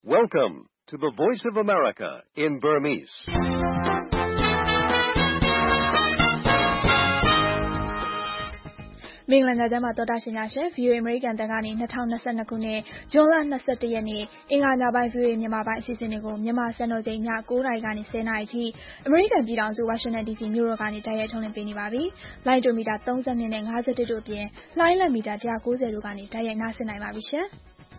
Welcome to the Voice of America in Burmese. ။မင်္ဂလာညချမ်းပါတော်တာရှင်များရှင် VOA American တန်ကနေ2022ခုနှစ်ဇွန်လ21ရက်နေ့အင်္ဂါညပိုင်း VOA မြန်မာပိုင်းအစီအစဉ်တွေကိုမြန်မာစံတော်ချိန်ည9:00နာရီကနေ10:00နာရီထိ American ပြည်ထောင်စု Washington DC မြို့တော်ကနေတိုက်ရိုက်ထုတ်လွှင့်ပေးနေပါပြီ။လိုင်းဒိုမီတာ32နဲ့51တို့အပြင်လိုင်းလက်မီတာ190တို့ကနေတိုက်ရိုက်နားဆင်နိုင်ပါပြီရှင်။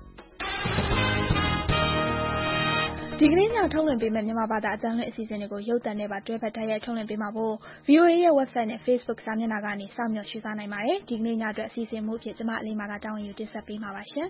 ဒီကနေ့ညထုတ်လွှင့်ပေးမယ့်မြန်မာဘာသာအသံလွှင့်အစီအစဉ်တွေကိုရုပ်သံနဲ့ပါတွဲဖက်တိုက်ရိုက်ထုတ်လွှင့်ပေးမှာဖို့ VOA ရဲ့ website နဲ့ Facebook စာမျက်နှာကနေစောင့်မျှော်ရှုစားနိုင်ပါတယ်။ဒီကနေ့ညအတွက်အစီအစဉ်မှုအဖြစ်ကျမအလေးမာကတာဝန်ယူတင်ဆက်ပေးမှာပါရှင်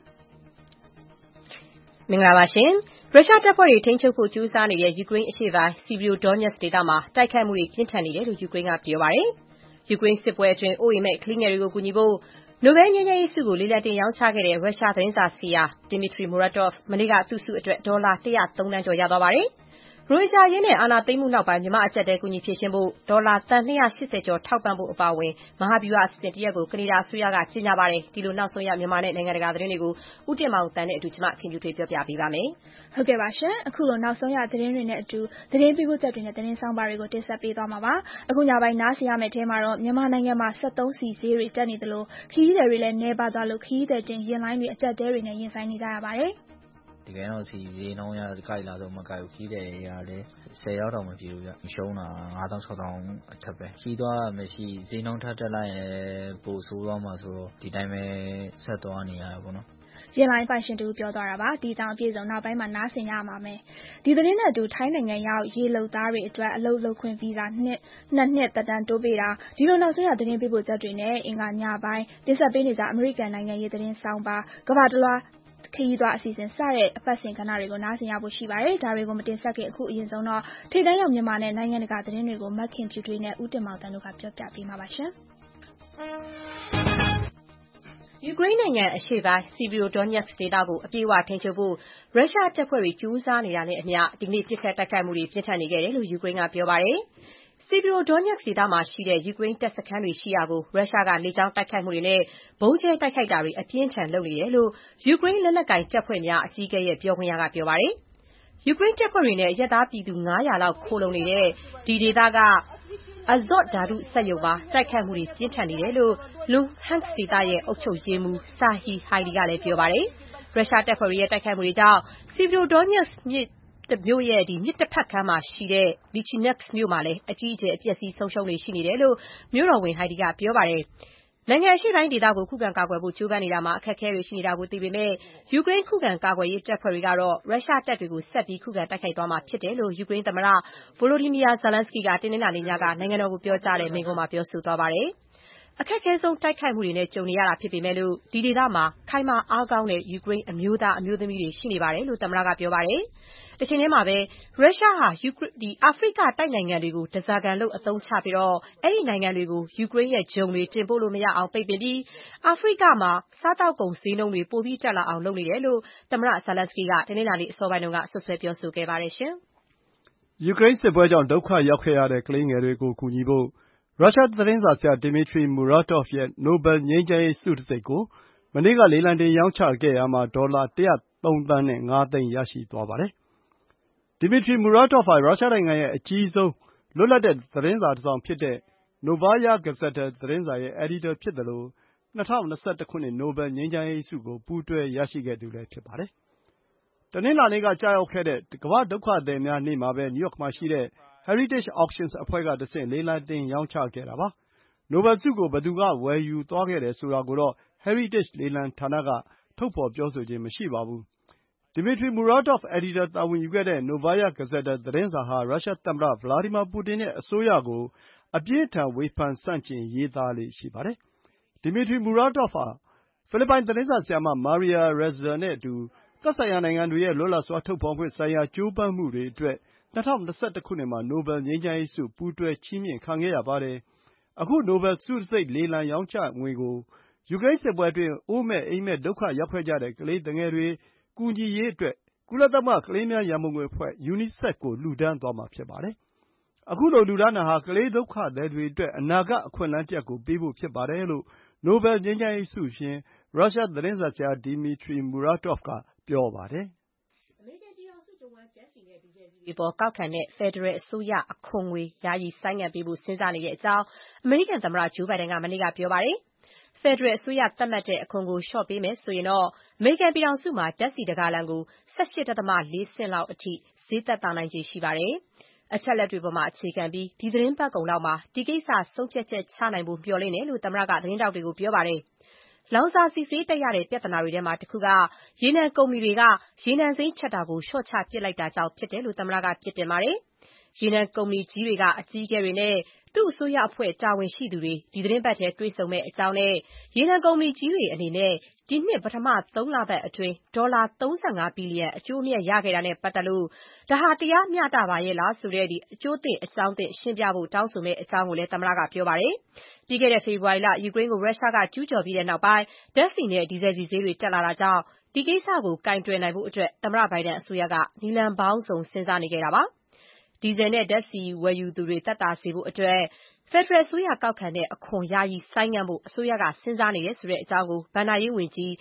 ။မင်္ဂလာပါရှင်။ရုရှားတပ်ဖွဲ့တွေထိန်းချုပ်ဖို့ကြိုးစားနေတဲ့ယူကရိန်းအရှေ့ပိုင်း Sievierodonetsk ဒေသမှာတိုက်ခိုက်မှုတွေပြင်းထန်နေတယ်လို့ယူကရိန်းကပြောပါတယ်။ယူကရိန်းစစ်ပွဲအတွင်းအိုးအိမ်မဲ့ကလေးငယ်တွေကိုကူညီဖို့နိုဘယ်ငြိမ်းချမ်းရေးဆုကိုလေလံတင်ရောင်းချခဲ့တဲ့ရုရှားသတင်းစာဆရာ Dmitry Muratov မနေ့ကသူ့ဆုအတွက်ဒေါ်လာ103သန်းကျော်ရသွားပါတယ်။ရိုဟင်ဂျာအရေးနဲ့အာဏာသိမ်းမှုနောက်ပိုင်းမြန်မာအကျပ်အတည်းကူညီဖြေရှင်းဖို့ဒေါ်လာသန်း280ကျော်ထောက်ပံ့ဖို့အပါအဝင်မဟာဗျူဟာအစီအစဉ်တရပ်ကိုကနေဒါအစိုးရကကြေညာပါတယ်။ဒီလိုနောက်ဆုံးရမြန်မာနဲ့နိုင်ငံတကာသတင်းတွေကိုဦးတင်မောင်တန်းနဲ့အတူခင်ဗျူထွေးပြောပြပေးပါမယ်။ဟုတ်ကဲ့ပါရှင်။အခုလိုနောက်ဆုံးရသတင်းတွေနဲ့အတူသတင်းပေးပို့ချက်တွေနဲ့သတင်းဆောင်ပါတွေကိုတင်ဆက်ပေးသွားမှာပါ။အခုညပိုင်းနားဆင်ရမယ့်ထဲမှာတော့မြန်မာနိုင်ငံမှာ73စီဈေးတွေတက်နေသလိုခရီးသည်တွေလည်းနှဲပါသွားလို့ခရီးသည်တင်ယာဉ်လိုင်းတွေအကျပ်တဲတွေနဲ့ရင်ဆိုင်နေကြရပါတယ်။ဒီကနေ့တော့စီဈေးနှုန်းရကြိုက်လာတော့မကြိုက်ဘူးခီးတယ်ရလေ10ရောက်တော့မပြေဘူးဗျရှုံးတာ9000 6000အထက်ပဲခီးသွားမရှိဈေးနှုန်းထပ်တက်လိုက်ရင်ပိုဆိုးသွားမှာဆိုတော့ဒီတိုင်းပဲဆက်သွားနေရတာပေါ့နော်ရင်လိုင်းပိုင်ရှင်တူပြောသွားတာပါဒီတောင်အပြည့်စုံနောက်ပိုင်းမှာနားဆင်ရမှာမယ်ဒီသတင်းနဲ့အတူထိုင်းနိုင်ငံရောက်ရေလုံသားတွေအတွက်အလုပ်လုပ်ခွင့်ဗီဇာ2နှစ်သက်တမ်းတိုးပေးတာဒီလိုနောက်ဆုံးရသတင်းပေးပို့ချက်တွေနဲ့အင်္ဂါညပိုင်းတင်ဆက်ပေးနေကြအမေရိကန်နိုင်ငံရေးသတင်းဆောင်ပါကမ္ဘာတလွှားခရီးသွားအစီအစဉ်စတဲ့အပတ်စဉ်ကဏ္ဍတွေကိုနားဆင်ရဖို့ရှိပါတယ်ဒါတွေကိုမတင်ဆက်ခင်အခုအရင်ဆုံးတော့ထိပ်တန်းရောက်မြန်မာနဲ့နိုင်ငံတကာသတင်းတွေကိုမတ်ခင်ဖြူထွေးနဲ့ဦးတင်မောင်တန်းတို့ကပြောပြပေးမှာပါရှင်ယူကရိန်းနိုင်ငံအရှေ့ပိုင်း Sievierodonetsk ဒေသကိုအပြည့်အဝထိန်းချုပ်ဖို့ရုရှားတပ်ဖွဲ့တွေကြိုးစားနေတာနဲ့အမျှဒီကနေ့ပစ်ခတ်တိုက်ခိုက်မှုတွေပြင်းထန်နေခဲ့တယ်လို့ယူကရိန်းကပြောပါတယ်။ Sievierodonetsk ဒေသမှာရှိတဲ့ယူကရိန်းတပ်စခန်းတွေရှိရာကိုရုရှားကလေကြောင်းတိုက်ခိုက်မှုတွေနဲ့ဗုံးကျဲတိုက်ခိုက်တာတွေအပြင်းအထန်လုပ်နေတယ်လို့ယူကရိန်းလက်နက်ကိုင်တပ်ဖွဲ့များအကြီးအကဲရဲ့ပြောခွင့်ရကပြောပါတယ်။ယူကရိန်းတပ်ဖွဲ့တွေနဲ့အရပ်သားပြည်သူ900လောက်ခိုလှုံနေတဲ့ဒီဒေသကAzot ဓာတုစက်ရုံမှာတိုက်ခိုက်မှုတွေပြင်းထန်နေတယ်လို့ Luhansk ဒေသရဲ့အုပ်ချုပ်ရေးမှူး Serhiy Haidai ကလည်းပြောပါတယ်။ရုရှားတပ်ဖွဲ့တွေရဲ့တိုက်ခိုက်မှုတွေကြောင့် Sievierodonetsk မြို့ရဲ့မြစ်တစ်ဖက်ကမ်းမှာရှိတဲ့ Lychanovsk မြို့မှာလည်းအကြီးအကျယ်အပျက်အစီးဆုံးရှုံးတွေရှိနေတယ်လို့မြို့တော်ဝန် Haidai ကပြောပါတယ်။နိုင်ငံအရှေ့ပိုင်းဒေသကိုခုခံကာကွယ်ဖို့ကြိုးပမ်းနေတာမှာအခက်အခဲတွေရှိနေတာကိုသိပေမဲ့ယူကရိန်းခုခံကာကွယ်ရေးတပ်ဖွဲ့တွေကတော့ရုရှားတပ်တွေကိုဆက်ပြီးခုခံတိုက်ခိုက်သွားမှာဖြစ်တယ်လို့ယူကရိန်းသမ္မတ Volodymyr Zelenskyy ကတင်းနှင်းလာနေ့ညကနိုင်ငံတော်ကိုပြောကြားတဲ့မိန့်ခွန်းမှာပြောဆိုသွားပါတယ်။အခက်အခဲဆုံးတိုက်ခိုက်မှုတွေနဲ့ကြုံနေရတာဖြစ်ပေမဲ့ဒီဒေသမှာခိုင်မာအားကောင်းတဲ့ယူကရိန်းအမျိုးသားအမျိုးသမီးတွေရှိနေပါတယ်လို့သမ္မတကပြောပါတယ်။တချိန်တည်းမှာပဲရုရှားဟာအာဖရိကတိုက်နိုင်ငံတွေကိုဓားစာခံလုပ်အသုံးချပြီးအဲ့ဒီနိုင်ငံတွေကိုယူကရိန်းရဲ့ဂျုံတွေတင်ပို့လို့မရအောင်ပိတ်ပင်ပြီးအာဖရိကမှာစားသောက်ကုန်ဈေးနှုန်းတွေပိုပြီးတက်လာအောင်လုပ်နေတယ်လို့သမ္မတ Zelenskyy ကတင်းနှင်းလာနေ့အစောပိုင်းကဆွဆွဲပြောဆိုခဲ့ပါတယ်ရှင်။ယူကရိန်းစစ်ပွဲကြောင့်ဒုက္ခရောက်ခဲ့ရတဲ့ကလေးငယ်တွေကိုကူညီဖို့ရုရှားသတင်းစာဆရာ Dmitry Muratov ရဲ့နိုဘယ်ငြိမ်းချမ်းရေးဆုတံဆိပ်ကိုမနေ့ကလေလံတင်ရောင်းချခဲ့ရာမှာဒေါ်လာ103သန်းနဲ့5သိန်းရရှိသွားပါတယ်။ Dmitry Muratov ဟာရုရှားနိုင်ငံရဲ့အကြီးဆုံးလွတ်လပ်တဲ့သတင်းစာတစောင်ဖြစ်တဲ့ Novaya Gazeta သတင်းစာရဲ့အယ်ဒီတာဖြစ်သလို2021ခုနှစ်နိုဘယ်ငြိမ်းချမ်းရေးဆုကိုပူးတွဲရရှိခဲ့သူလည်းဖြစ်ပါတယ်။တနင်္လာနေ့ကကျရောက်ခဲ့တဲ့ကမ္ဘာ့ဒုက္ခသည်များနေ့မှာပဲနယူးယောက်မှာရှိတဲ့ Heritage Auctions အဖွဲ့ကတဆင့်လေလံတင်ရောင်းချခဲ့တာပါ။နိုဘယ်ဆုကိုဘယ်သူကဝယ်ယူသွားခဲ့တယ်ဆိုတာကိုတော့ Heritage လေလံဌာနကထုတ်ဖော်ပြောဆိုခြင်းမရှိပါဘူး။ Dmitry Muratov အယ်ဒီတာတာဝန်ယူခဲ့တဲ့ Novaya Gazeta သတင်းစာဟာရုရှားသမ္မတ Vladimir Putin ရဲ့အစိုးရကိုအပြင်းအထန်ဝေဖန်ဆန့်ကျင်ရေးသားလေ့ရှိပါတယ်။ Dmitry Muratov ဟာဖိလစ်ပိုင်သတင်းစာဆရာမ Maria Ressa နဲ့အတူသက်ဆိုင်ရာနိုင်ငံတွေရဲ့လွတ်လပ်စွာထုတ်ဖော်ခွင့်ဆိုင်ရာကြိုးပမ်းမှုတွေအတွက်2021ခုနှစ်မှာနိုဘယ်ငြိမ်းချမ်းရေးဆုပူးတွဲချီးမြှင့်ခံခဲ့ရပါတယ်။အခုနိုဘယ်ဆုတံဆိပ်လေလံရောင်းချငွေကိုယူကရိန်းစစ်ပွဲအတွင်းအိုးမဲ့အိမ်မဲ့ဒုက္ခရောက်ခဲ့ကြတဲ့ကလေးသူငယ်တွေကူညီရေးအတွက်ကုလသမဂ္ဂကလေးများရန်ပုံငွေအဖွဲ့ UNICEF ကိုလှူဒါန်းသွားမှာဖြစ်ပါတယ်။အခုလိုလှူဒါန်းတာဟာကလေးဒုက္ခသည်တွေအတွက်အနာဂတ်အခွင့်အလမ်းတရပ်ကိုပေးဖို့ဖြစ်ပါတယ်လို့နိုဘယ်ငြိမ်းချမ်းရေးဆုရှင်ရုရှားသတင်းစာဆရာ Dmitry Muratov ကပြောပါတယ်။အမေရိကန်ပြတွေပေါ်ကောက်ခံတဲ့ ဖက်ဒရယ်အစိုးရအခွန်ငွေယာယီဆိုင်းငံ့ပေးဖို့စဉ်းစားနေတဲ့အကြောင်းအမေရိကန်သမ္မတဂျိုးဘိုင်ဒန်ကမနေ့ကပြောပါတယ်။ဖက်ဒရယ်အစိုးရသတ်မှတ်တဲ့အခွန်ကိုလျှော့ပေးမယ်ဆိုရင်တော့အမေရိကန်ပြည်ထောင်စုမှာဓာတ်ဆီတဂါလံကို 18.4 ဆင့်လောက်အထိဈေးသက်သာနိုင်ခြေရှိပါတယ်။အချက်အလက်တွေပေါ်မှာအခြေခံပြီးဒီသီတင်းပတ်ကုန်လောက်မှာဒီကိစ္စဆုံးဖြတ်ချက်ချနိုင်ဖို့မျှော်လင့်တယ်လို့သမ္မတကသတင်းထောက်တွေကိုပြောပါတယ်။လောင်စာဆီဈေးတက်ရတဲ့ပြဿနာတွေထဲမှာတစ်ခုကရေနံကုမ္ပဏီတွေကရေနံစိမ်းချက်တာကိုလျှော့ချပစ်လိုက်တာကြောင့်ဖြစ်တယ်လို့သမ္မတကပြစ်တင်ပါတယ်။ရေနံကုမ္ပဏီကြီးတွေကအကြီးအကဲတွေနဲ့သူ့အစိုးရအဖွဲ့တာဝန်ရှိသူတွေဒီသီတင်းပတ်ထဲတွေ့ဆုံမယ့်အကြောင်းနဲ့ရေနံကုမ္ပဏီကြီးတွေအနေနဲ့ဒီနှစ်ပထမ3 လပတ်အတွင်းဒေါ်လာ35 ဘီလီယံအကျိုးအမြတ်ရခဲ့တာနဲ့ပတ်သက်လို့ဒါဟာတရားမျှတပါရဲ့လားဆိုတဲ့အကျိုးသင့်အကြောင်းသင့်ရှင်းပြဖို့တောင်းဆိုမယ့်အကြောင်းကိုလည်းသမ္မတကပြောပါတယ်။ပြီးခဲ့တဲ့ဖေဖော်ဝါရီလယူကရိန်းကိုရုရှားကကျူးကျော်ပြီးတဲ့နောက်ပိုင်းဓာတ်ဆီနဲ့ဒီဇယ်ဆီဈေးတွေတက်လာတာကြောင့်ဒီကိစ္စကိုကိုင်တွယ်နိုင်ဖို့အတွက်သမ္မတဘိုင်ဒန်အစိုးရကနည်းလမ်းပေါင်းစုံစဉ်းစားနေခဲ့တာပါ။ဒီဇယ်နဲ့ဓာတ်ဆီဝယ်ယူသူတွေသက်သာစေဖို့အတွက်ဖက်ဒရယ်အစိုးရကောက်ခံတဲ့အခွန်ယာယီဆိုင်းငံ့ဖို့အစိုးရကစဉ်းစားနေတယ်ဆိုတဲ့အကြောင်းကိုဘဏ္ဍာရေးဝန်ကြီး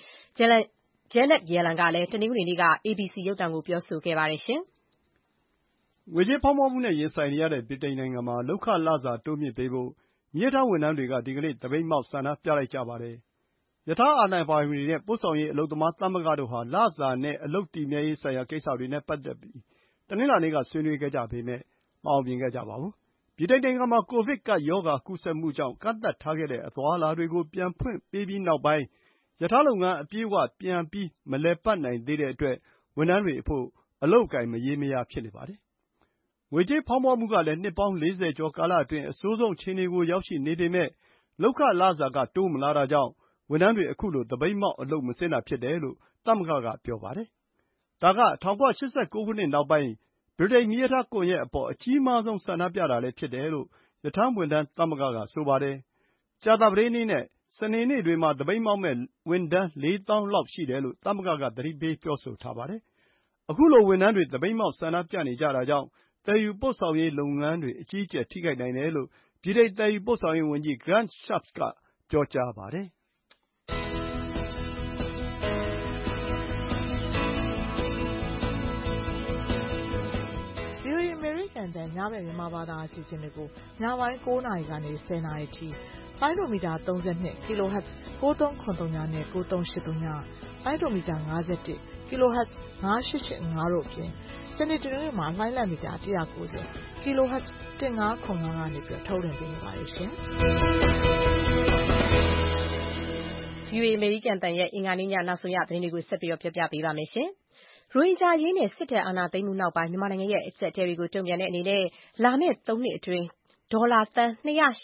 Janet Yellen ကလည်းတနင်္ဂနွေနေ့က ABC ရုပ်သံကိုပြောဆိုခဲ့ပါတယ်ငွေကြေးဖောင်းပွမှုနဲ့ရင်ဆိုင်နေရတဲ့ဗြိတိန်နိုင်ငံမှာလုပ်ခလစာတိုးမြှင့်ပေးဖို့မီးရထားဝန်ထမ်းတွေကဒီကနေ့သပိတ်မှောက်ဆန္ဒပြလိုက်ကြပါတယ်။ရထားအာဏာပိုင်တွေနဲ့ပို့ဆောင်ရေးအလုပ်သမားသမဂ္ဂတို့ဟာလစာနဲ့အလုပ်တည်မြဲရေးဆိုင်ရာကိစ္စတွေနဲ့ပတ်သက်ပြီးတနင်္လာနေ့ကဆွေးနွေးခဲ့ကြပေမယ့်မအောင်မြင်ခဲ့ကြပါဘူး။ဗြိတိန်နိုင်ငံမှာကိုဗစ်ကပ်ရောဂါကူးစက်မှုကြောင့်ကန့်သတ်ထားခဲ့တဲ့အသွားအလာတွေကိုပြန်ဖွင့်ပေးပြီးနောက်ပိုင်းရထားလုပ်ငန်းအပြည့်အဝပြန်ပြီးမလည်ပတ်နိုင်သေးတဲ့အတွက်ဝန်ထမ်းတွေအဖို့အလုပ်အကိုင်မရေမရာဖြစ်နေပါတယ်။ငွေကြေးဖောင်းပွမှုကလည်းနှစ်ပေါင်း40ကျော်ကာလအတွင်းအဆိုးဆုံးအခြေအနေကိုရောက်ရှိနေပေမယ့်လုပ်ခလစာကတိုးမလာတာကြောင့်ဝန်ထမ်းတွေအခုလိုသပိတ်မှောက်အလုပ်မဆင်းတာဖြစ်တယ်လို့သမဂ္ဂကပြောပါတယ်။ဒါက1989ခုနှစ်နောက်ပိုင်းဗြိတိန်မီးရထားကွန်ရက်အပေါ်အကြီးမားဆုံးဆန္ဒပြတာလည်းဖြစ်တယ်လို့ရထားဝန်ထမ်းသမဂ္ဂကဆိုပါတယ်။ကြာသပတေးနေ့နဲ့စနေနေ့တွေမှာသပိတ်မှောက်မယ့်ဝန်ထမ်း 4,000 လောက်ရှိတယ်လို့သမဂ္ဂကသတိပေးပြောဆိုထားပါတယ်။အခုလိုဝန်ထမ်းတွေသပိတ်မှောက်ဆန္ဒပြနေကြတာကြောင့်သယ်ယူပို့ဆောင်ရေးလုပ်ငန်းတွေအကြီးအကျယ်ထိခိုက်နိုင်တယ်လို့ဗြိတိန်သယ်ယူပို့ဆောင်ရေးဝန်ကြီး Grant Shapps ကပြောကြားပါတယ်။ VOA အမေရိကန်တန်ညဘက်မြန်မာဘာသာအစီအစဉ်တွေကိုညပိုင်း9 နာရီကနေ 10 နာရီထိလိုင်းဒိုမီတာ32 kHz 9393နဲ့9383ညလိုင်းဒိုမီတာ51 kHz 9885တို့အပြင်စနေတနင်္ဂနွေမှာလိုင်းလံမီတာ190 kHz 1505ကနေပြီးထုတ်လွှင့်ပေးနေပါတယ်ရှင်။ VOA အမေရိကန်တန်ရဲ့အင်္ဂါနေ့ညနောက်ဆုံးရသတင်းတွေကိုဆက်ပြီးပြောပြပေးပါမယ်ရှင်။ရိုဟင်ဂျာအရေးနဲ့စစ်တပ်အာဏာသိမ်းမှုနောက်ပိုင်းမြန်မာနိုင်ငံရဲ့အကျပ်အတည်းတွေကိုတုံ့ပြန်တဲ့အနေနဲ့လာမယ့်3 နှစ်အတွင်းဒေါ်လာသန်း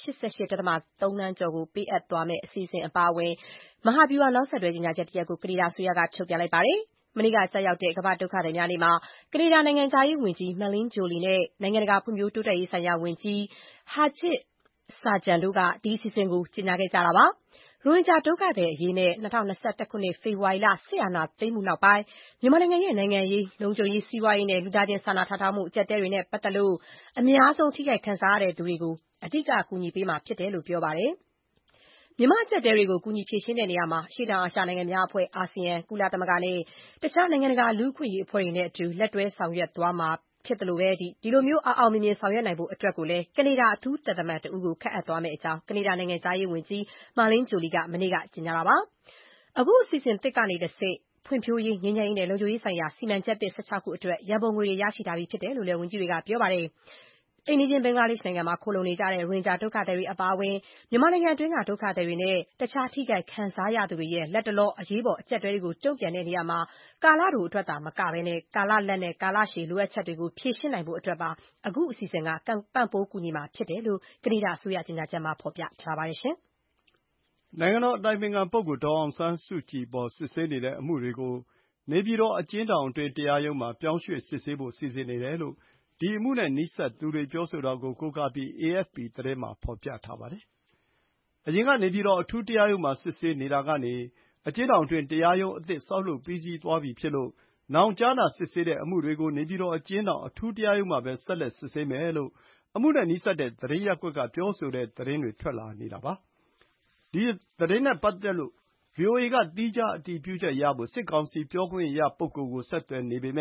288.3 သန်းကျော်ကိုပေးအပ်သွားမယ့်အစီအစဉ်အပါအဝင်မဟာဗျူဟာနောက်ဆက်တွဲကြေညာချက်တစ်ရပ်ကိုကနေဒါအစိုးရကထုတ်ပြန်လိုက်ပါတယ်။မနေ့ကကျရောက်တဲ့ကမ္ဘာ့ဒုက္ခသည်များနေ့မှာကနေဒါနိုင်ငံခြားရေးဝန်ကြီး Melanie Joly နဲ့နိုင်ငံတကာဖွံ့ဖြိုးတိုးတက်ရေးဆိုင်ရာဝန်ကြီး Harjit Sajjan တို့ကဒီအစီအစဉ်ကိုကြေညာခဲ့ကြတာပါ။ရိုဟင်ဂျာဒုက္ခသည်အရေးနဲ့2021ခုနှစ်ဖေဖော်ဝါရီလစစ်အာဏာသိမ်းမှုနောက်ပိုင်းမြန်မာနိုင်ငံရဲ့နိုင်ငံရေးလုံခြုံရေးစီးပွားရေးနဲ့လူသားချင်းစာနာထောက်ထားမှုအကျပ်အတည်းတွေနဲ့ပတ်သက်လို့အများဆုံးထိခိုက်ခံစားရတဲ့သူတွေကိုအဓိကကူညီပေးမှာဖြစ်တယ်လို့ပြောပါတယ်။မြန်မာအကျပ်အတည်းတွေကိုကူညီဖြေရှင်းတဲ့နေရာမှာအရှေ့တောင်အာရှနိုင်ငံများအဖွဲ့အာဆီယံကုလသမဂ္ဂနဲ့တခြားနိုင်ငံတကာလူ့အခွင့်အရေးအဖွဲ့တွေနဲ့အတူလက်တွဲဆောင်ရွက်သွားမှာဖြစ်တယ်လို့ဒီလိုမျိုးအောင်မြင်မြင်ဆောင်ရွက်နိုင်ဖို့အတွက်ကိုလည်းကနေဒါအထူးသံတမန်တဦးကိုခန့်အပ်သွားမယ့်အကြောင်းကနေဒါနိုင်ငံခြားရေးဝန်ကြီး Melanie Joly ကမနေ့ကကြေညာတာပါ။အခုအစီအစဉ်သစ်ကနေတဆင့်ဖွံ့ဖြိုးရေးငြိမ်းချမ်းရေးနဲ့လုံခြုံရေးဆိုင်ရာစီမံချက်သစ်16ခုအတွက်ရန်ပုံငွေတွေရရှိထားပြီးဖြစ်တယ်လို့လည်းဝန်ကြီးတွေကပြောပါတယ်။အိမ်နီးချင်းဘင်္ဂလားဒေ့ရှ်နိုင်ငံမှာခိုလှုံနေကြတဲ့ရိုဟင်ဂျာဒုက္ခသည်တွေအပါအဝင်မြန်မာနိုင်ငံတွင်းကဒုက္ခသည်တွေနဲ့တခြားထိခိုက်ခံစားရသူတွေရဲ့လတ်တလောအရေးပေါ်အကျပ်အတည်းတွေကိုတုံ့ပြန်တဲ့နေရာမှာကာလတိုအတွက်သာမကဘဲကာလလတ်နဲ့ကာလရှည်လိုအပ်ချက်တွေကိုဖြေရှင်းနိုင်ဖို့အတွက်ပါအခုအစီအစဉ်ကပံ့ပိုးကူညီမှာဖြစ်တယ်လို့ကနေဒါအစိုးရကြေညာချက်မှာဖော်ပြထားပါတယ်။နိုင်ငံတော်အတိုင်ပင်ခံပုဂ္ဂိုလ်ဒေါ်အောင်ဆန်းစုကြည်အပေါ်စစ်ဆေးနေတဲ့အမှုတွေကိုနေပြည်တော်အကျဉ်းထောင်အတွင်းတရားရုံးမှာပြောင်းရွှေ့စစ်ဆေးဖို့စီစဉ်နေတယ်လို့ဒီအမှုနဲ့နီးစပ်သူတွေပြောဆိုတာကိုကိုးကားပြီး AFP သတင်းမှာဖော်ပြထားပါတယ်။အရင်ကနေပြည်တော်အထူးတရားရုံးမှာစစ်ဆေးနေတာကနေအကျဉ်းထောင်အတွင်းတရားရုံးအသစ်ဆောက်လုပ်ပြီးစီးသွားပြီဖြစ်လို့နောင်ကြားနာစစ်ဆေးတဲ့အမှုတွေကိုနေပြည်တော်အကျဉ်းထောင်အထူးတရားရုံးမှာပဲဆက်လက်စစ်ဆေးမယ်လို့အမှုနဲ့နီးစပ်တဲ့သတင်းရပ်ကွက်ကပြောဆိုတဲ့သတင်းတွေထွက်လာနေတာပါ။ဒီသတင်းနဲ့ပတ်သက်လို့VOA ကသီးခြားအတည်ပြုချက်ရဖို့စစ်ကောင်စီပြောခွင့်ရပုဂ္ဂိုလ်ကိုဆက်သွယ်နေပေမယ့်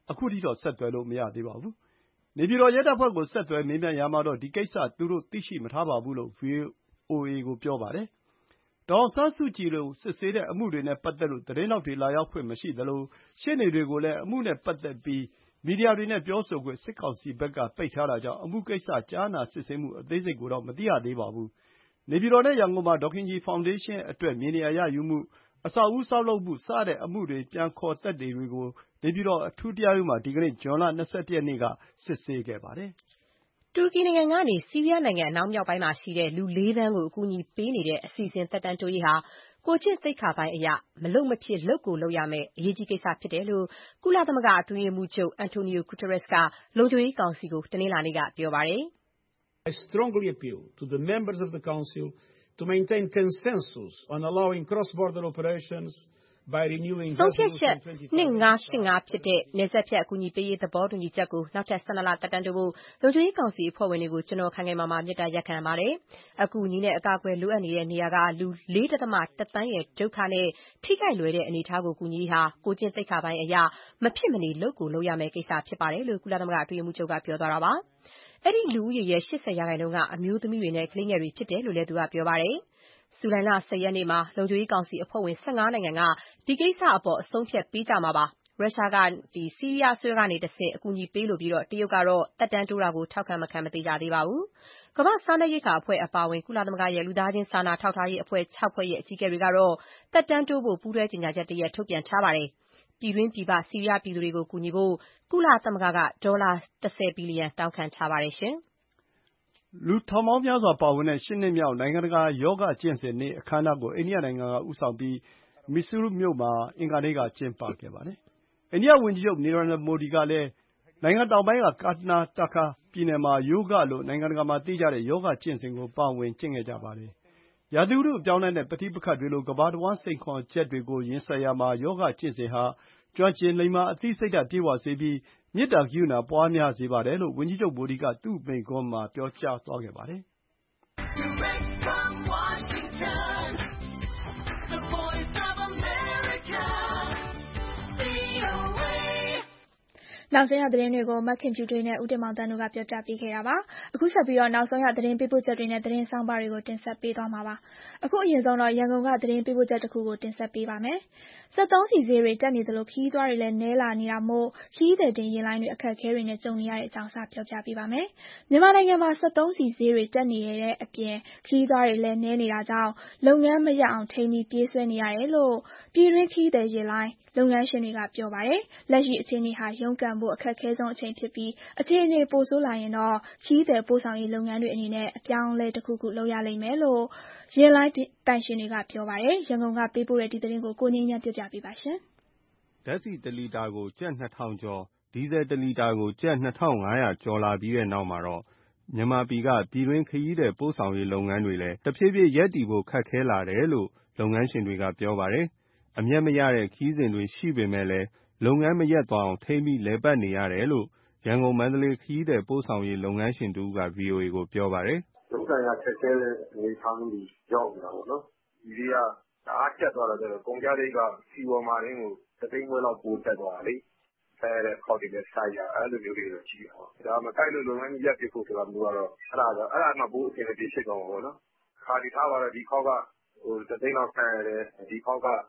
အခုထိတော့ဆက်သွယ်လို့မရသေးပါဘူး။နေပြည်တော်ရဲတပ်ဖွဲ့ကိုဆက်သွယ်မေးမြန်းရာမှာတော့ဒီကိစ္စသူတို့သိရှိမထားပါဘူးလို့ VOA ကိုပြောပါတယ်။ဒေါ်အောင်ဆန်းစုကြည်တို့စစ်ဆေးတဲ့အမှုတွေနဲ့ပတ်သက်လို့သတင်းထောက်တွေလာရောက်ခွင့်မရှိသလိုရှေ့နေတွေကိုလည်းအမှုနဲ့ပတ်သက်ပြီးမီဒီယာတွေနဲ့ပြောဆိုခွင့်စစ်ကောင်စီဘက်ကပိတ်ထားတာကြောင့်အမှုကိစ္စကြားနာစစ်ဆေးမှုအသေးစိတ်ကိုတော့မသိရသေးပါဘူး။နေပြည်တော်နဲ့ရန်ကုန်မှာဒေါ်ခင်ကြည်ဖောင်ဒေးရှင်းအတွက်မြေနေရာရယူမှုအဆောက်အဦဆောက်လုပ်မှုစတဲ့အမှုတွေပြန်ခေါ်သက်သေတွေကိုနေပြည်တော်အထူးတရားရုံးမှာဒီကနေ့ဇွန်လ21ရက်နေ့ကစစ်ဆေးခဲ့ပါတယ်။တူရကီနိုင်ငံကနေဆီးရီးယားနိုင်ငံအနောက်မြောက်ပိုင်းမှာရှိတဲ့လူ4 သန်းကိုအကူအညီပေးနေတဲ့အစီအစဉ်သက်တမ်းတိုးရေးဟာကိုကျင့်သိက္ခာပိုင်းအရမလုပ်မဖြစ်လုပ်ကိုလုပ်ရမယ့်အရေးကြီးကိစ္စဖြစ်တယ်လို့ကုလသမဂ္ဂအတွင်းရေးမှူးချုပ် Antonio Guterres ကလုံခြုံရေးကောင်စီကိုတနင်္လာနေ့ကပြောပါတယ်။ I strongly appeal to the members of the Council to maintain consensus on allowing cross-border operations by renewing ဆုံးဖြတ်ချက်2585ဖြစ်တဲ့နယ်စပ်ဖြတ်အကူအညီပေးရေးသဘောတူညီချက်ကိုနောက်ထပ်12လသက်တမ်းတိုးဖို့လုံခြုံရေးကောင်စီအဖွဲ့ဝင်တွေကိုကျွန်တော်ခိုင်ခိုင်မာမာမြစ်တာရက်ခံပါတယ်။အကူအညီနဲ့အကာအကွယ်လိုအပ်နေတဲ့နေရာကလူ 4.1 သန်းရဲ့ဒုက္ခနဲ့ထိခိုက်လွယ်တဲ့အနေအထားကိုကူညီဟာကိုကျင့်သိက္ခာပိုင်းအရာမဖြစ်မနေလုပ်ကိုလုပ်ရမယ့်ကိစ္စဖြစ်ပါတယ်လို့ကုလသမဂ္ဂအတွင်းရေးမှူးချုပ်ကပြောသွားတာပါ။အဲ့ဒီလူဦးရေရဲ့ 80% ကအမျိုးသမီးတွေနဲ့ကလေးငယ်တွေဖြစ်တယ်လို့လည်းသူကပြောပါတယ်။ဇူလိုင်လ10 ရက်နေ့မှာလုံခြုံရေးကောင်စီအဖွဲ့ဝင်15နိုင်ငံကဒီကိစ္စအပေါ်အဆုံးဖြတ်ပေးကြမှာပါ။ရုရှားကဆီးရီးယားအစိုးရကနေတဆင့်အကူအညီပေးလို့ပြီးတရုတ်ကတော့တက်တန်းတိုးတာကိုထောက်ခံမခံမသိကြသေးပါဘူး။ကမ္ဘာ့စားနပ်ရိက္ခာအဖွဲ့အပါအဝင်ကုလသမဂ္ဂရဲ့လူသားချင်းစာနာထောက်ထားရေးအဖွဲ့6ဖွဲ့ရဲ့အကြီးအကဲတွေကတော့တက်တန်းတိုးဖို့ပူးတွဲကြေညာချက်တရပ်ထုတ်ပြန်ထားပါတယ်။ပြည်တွင်းပြည်ပဆီးရီးယားပြည်သူတွေကိုကူညီဖို့ကုလသမဂ္ဂကဒေါ်လာ10 ဘီလီယံတောင်းခံထားပါတယ်ရှင်။လူထောင်ပေါင်းများစွာပါဝင်တဲ့8 နှစ်မြောက်နိုင်ငံတကာယောဂကျင့်စဉ်နေ့အခမ်းအနားကိုအိန္ဒိယနိုင်ငံကဦးဆောင်ပြီးမီဆူးရူးမြို့မှာအင်္ဂါနေ့ကကျင်းပခဲ့ပါတယ်။အိန္ဒိယဝန်ကြီးချုပ်နေရန်ဒာမိုဒီကလည်းနိုင်ငံတောင်ပိုင်းကကာနာတာကာပြည်နယ်မှာယောဂလို့နိုင်ငံတကာမှာသိကြတဲ့ယောဂကျင့်စဉ်ကိုပါဝင်ကျင့်ခဲ့ကြပါတယ်။ရာသီဥတုအပြောင်းအလဲနဲ့ပဋိပက္ခတွေလိုကမ္ဘာတဝန်းစိန်ခေါ်ချက်တွေကိုရင်ဆိုင်ရာမှာယောဂကျင့်စဉ်ဟာကျွမ်းကျင်လိမ္မာအသိစိတ်ဓာတ်ပြည့်ဝစေပြီးမေတ္တာကရုဏာပွားများစေပါတယ်လို့ဝန်ကြီးချုပ်မိုဒီကသူ့မိန့်ခွန်းမှာပြောကြားသွားခဲ့ပါတယ်။နောက်ဆုံးရသတင်းတွေကိုမခင်ဖြူထွေးနဲ့ဦးတင်မောင်သန်းတို့ကပြောပြပေးခဲ့တာပါ။အခုဆက်ပြီးနောက်ဆုံးရသတင်းပေးပို့ချက်တွေနဲ့သတင်းဆောင်ပါတွေကိုတင်ဆက်ပေးသွားမှာပါ။အခုအရင်ဆုံးတော့ရန်ကုန်ကသတင်းပေးပို့ချက်တစ်ခုကိုတင်ဆက်ပေးပါမယ်။စက်သုံးဆီဈေးတွေတက်နေသလိုခရီးသွားတွေလည်းနည်းလာနေတာမို့ခရီးသည်တင်ယာဉ်လိုင်းတွေအခက်အခဲတွေနဲ့ကြုံနေရတဲ့အကြောင်းပြောပြပေးပါမယ်။မြန်မာနိုင်ငံမှာစက်သုံးဆီဈေးတွေတက်နေတဲ့အပြင်ခရီးသွားတွေလည်းနည်းနေတာကြောင့်လုပ်ငန်းမရပ်အောင်ထိန်းပြီးပြေးဆွဲနေရတယ်လို့ပြည်တွင်းခရီးသည်ယာဉ်လိုင်းလုပ်ငန်းရှင်တွေကပြောပါတယ်။လက်ရှိအခြေအနေဟာရုန်းကန်ဖို့အခက်အခဲဆုံးအချိန်ဖြစ်ပြီးအခြေအနေပိုဆိုးလာရင်တော့ခရီးသည်ပို့ဆောင်ရေးလုပ်ငန်းတွေအနေနဲ့အပြောင်းအလဲတစ်ခုခုလုပ်ရလိမ့်မယ်လို့ယာဉ်လိုင်းပိုင်ရှင်တွေကပြောပါတယ်။ရန်ကုန်ကပေးပို့တဲ့ဒီသတင်းကိုကိုငြိမ်းချမ်းပြပြပေးပါရှင်။ဓာတ်ဆီ1လီတာကိုကျပ်2000ကျော်ဒီဇယ်1လီတာကိုကျပ်2500ကျော်လာပြီးတဲ့နောက်မှာတော့မြန်မာပြည်ကပြည်တွင်းခရီးသည်ပို့ဆောင်ရေးလုပ်ငန်းတွေလည်းတဖြည်းဖြည်းရပ်တည်ဖို့ခက်ခဲလာတယ်လို့လုပ်ငန်းရှင်တွေကပြောပါတယ်။အမြတ်မရတဲ့ခရီးစဉ်တွေရှိပေမဲ့လည်းလုပ်ငန်းမရပ်သွားအောင်ထိန်းပြီးလည်ပတ်နေရတယ်လို့ရန်ကုန်မန္တလေးခရီးသည်ပို့ဆောင်ရေးလုပ်ငန်းရှင်တဦးက VOA ကိုပြောပါတယ်။လုပ်ကိုင်ရခက်ခဲတဲ့အနေအထားမျိုးတွေရောက်နေတာပေါ့နော်။ဒီတွေကတအားကျပ်သွားတာဆိုတော့ကုန်ကျစရိတ်ကစီပေါ်မှာတင်းကို1 သိန်းခွဲလောက်ပိုတက်သွားတာလေ။ဆက်ရတဲ့ခေါက်တွေလည်းစိုက်ရအဲ့လိုမျိုးတွေတော့ရှိတာပေါ့။ဒါမကိုက်လို့လုပ်ငန်းကြီးရပ်ပစ်ဖို့ဆိုတာမျိုးကတော့အဲ့ဒါမှပိုအဆင်မပြေဖြစ်သွားမှာပေါ့နော်။ခါဒီထားပါတော့ဒီခေါက်က1 သိန်းလောက်ဆက်ရတယ်ဒီခေါက်က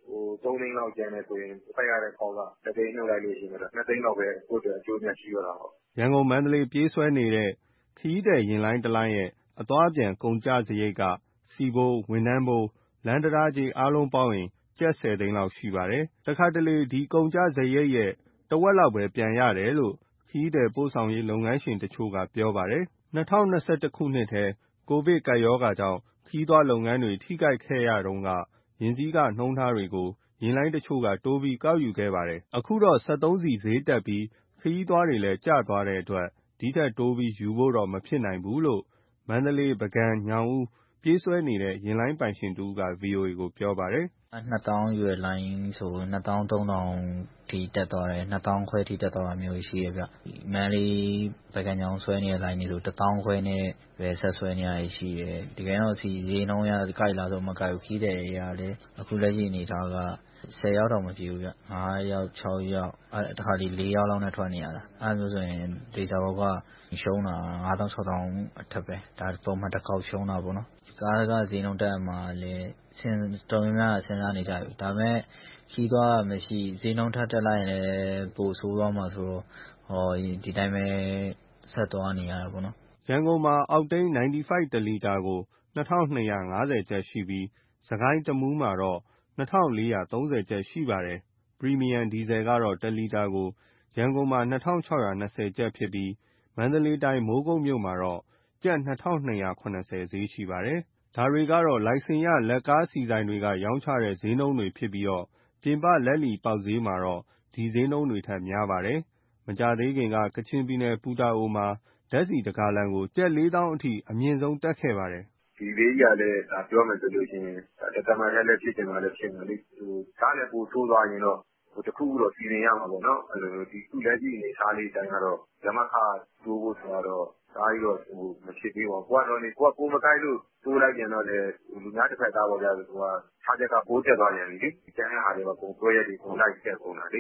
3 သိန်းလောက်ကျန်တယ်ဆိုရင်ဆက်ရတဲ့ခေါက်က1 သိန်းနှုတ်လိုက်လို့ရှိရင်တော့2 သိန်းလောက်ပဲကိုယ့်အတွက်အကျိုးမြတ်ရှိတော့တာပေါ့ရန်ကုန်မန္တလေးပြေးဆွဲနေတဲ့ခရီးသည်ယာဉ်လိုင်းတစ်လိုင်းရဲ့အသွားပြန်ကုန်ကျစရိတ်ကစီဘိုးဝန်ထမ်းဘိုးလမ်းတရားကြီးအားလုံးပေါင်းရင်ကျပ်10 သိန်းလောက်ရှိပါတယ်။တခါတလေဒီကုန်ကျစရိတ်ရဲ့တဝက်လောက်ပဲပြန်ရတယ်လို့ခရီးသည်ပို့ဆောင်ရေးလုပ်ငန်းရှင်တချို့ကပြောပါတယ်။2021ခုနှစ်ထဲကိုဗစ်ကပ်ရောဂါကြောင့်ခရီးသွားလုပ်ငန်းတွေထိခိုက်ခဲ့ရတုန်းကယာဉ်စီးကနှုန်းထားတွေကိုယာဉ်လိုင်းတချို့ကတိုးပြီးကောက်ယူခဲ့ပါတယ်။အခုတော့စက်သုံးဆီဈေးတက်ပြီးခရီးသွားတွေလည်းကျသွားတဲ့အတွက်ဒီထက်တိုးပြီးယူဖို့တော့မဖြစ်နိုင်ဘူးလို့မန္တလေးပုဂံညောင်ဦးပြေးဆွဲနေတဲ့ယာဉ်လိုင်းပိုင်ရှင်တဦးက VOA ကိုပြောပါတယ်။2000ရွယ်လိုင်းဆို2000 3000ထိထိတက်သွားတယ်2000ခွဲထိတက်သွားတာမျိုးရှိရဗျမန်လေးဘက်ကညောင်းဆွဲနေတဲ့ line တွေဆို1000ခွဲနဲ့ပဲဆက်ဆွဲနေရရှိတယ်တကယ်တော့စီဈေးနှုန်းရကြိုက်လာဆိုမကြိုက်ဘူးခီးတဲ့ရလေအခုလက်ရှိအနေထားက10ရောက်တော့မဖြစ်ဘူးဗျ5ရောက်6ရောက်တခါဒီ4ရောက်လောက်နဲ့ထွက်နေရတာအဲ့မျိုးဆိုရင်ဒေတာဘောကရှုံးတာ5000 6000အထက်ပဲဒါပုံမှန်တစ်ခေါက်ရှုံးတာပေါ့နော်ကားကဈေးနှုန်းတက်မှာလေတော်များစဉ်းစားနေကြပြီဒါပေမဲ့ခီးသွားမရှိဈေးနှုန်းထပ်တက်လိုက်ရင်လည်းပိုဆိုးသွားမှာဆိုတော့ဒီတိုင်းပဲဆက်သွားနေရတာပေါ့နော်ရန်ကုန်မှာအောက်တိန်း95တလီတာကို2250ကျပ်ရှိပြီးစကိုင်းတမူးမှာတော့2430ကျပ်ရှိပါတယ်ပရီမီယံဒီဇယ်ကတော့1လီတာကိုရန်ကုန်မှာ2620ကျပ်ဖြစ်ပြီးမန္တလေးတိုင်းမိုးကုတ်မြို့မှာတော့ကျပ်2280ဈေးရှိပါတယ်ဒါတွေကတော့လိုင်စင်ရလက်ကားဆီဆိုင်တွေကရောင်းချတဲ့ဈေးနှုန်းတွေဖြစ်ပြီးပြင်ပလက်လီပေါက်ဈေးမှာတော့ဒီဈေးနှုန်းတွေထက်များပါတယ်မကြသေးခင်ကကချင်ပြည်နယ်ပူတာအိုမှာဓာတ်ဆီတစ်ဂါလံကိုကျပ်4000အထိအမြင့်ဆုံးတက်ခဲ့ပါတယ်ဒီလေးကြီးကလည်းပြောမယ်ဆိုလို့ရှိရင်တမန်လည်းဖြစ်တင်ပါလည်းဖြစ်မယ်လေကားလည်းပိုဆိုးသွားရင်တော့တခုခုတော့စီရင်ရမှာပေါ့နော်အဲ့လိုဒီခုလက်ကြီးအနေစားလေးတိုင်းကတော့ဓမ္မခတိုးဖို့ဆိုတော့ဒါကြီးတော့မဖြစ်သေးပါဘူးကိုကတော့ကိုမကိုက်လို့တိုးလိုက်ပြန်တော့လေလူများတစ်ဖက်သားပေါ်ကြဆိုတော့ခြားချက်ကပိုးတက်သွားပြန်ပြီလေကျန်တဲ့ဟာတွေကပုံတွဲရက်တွေပုံလိုက်တက်ကုန်တာလေ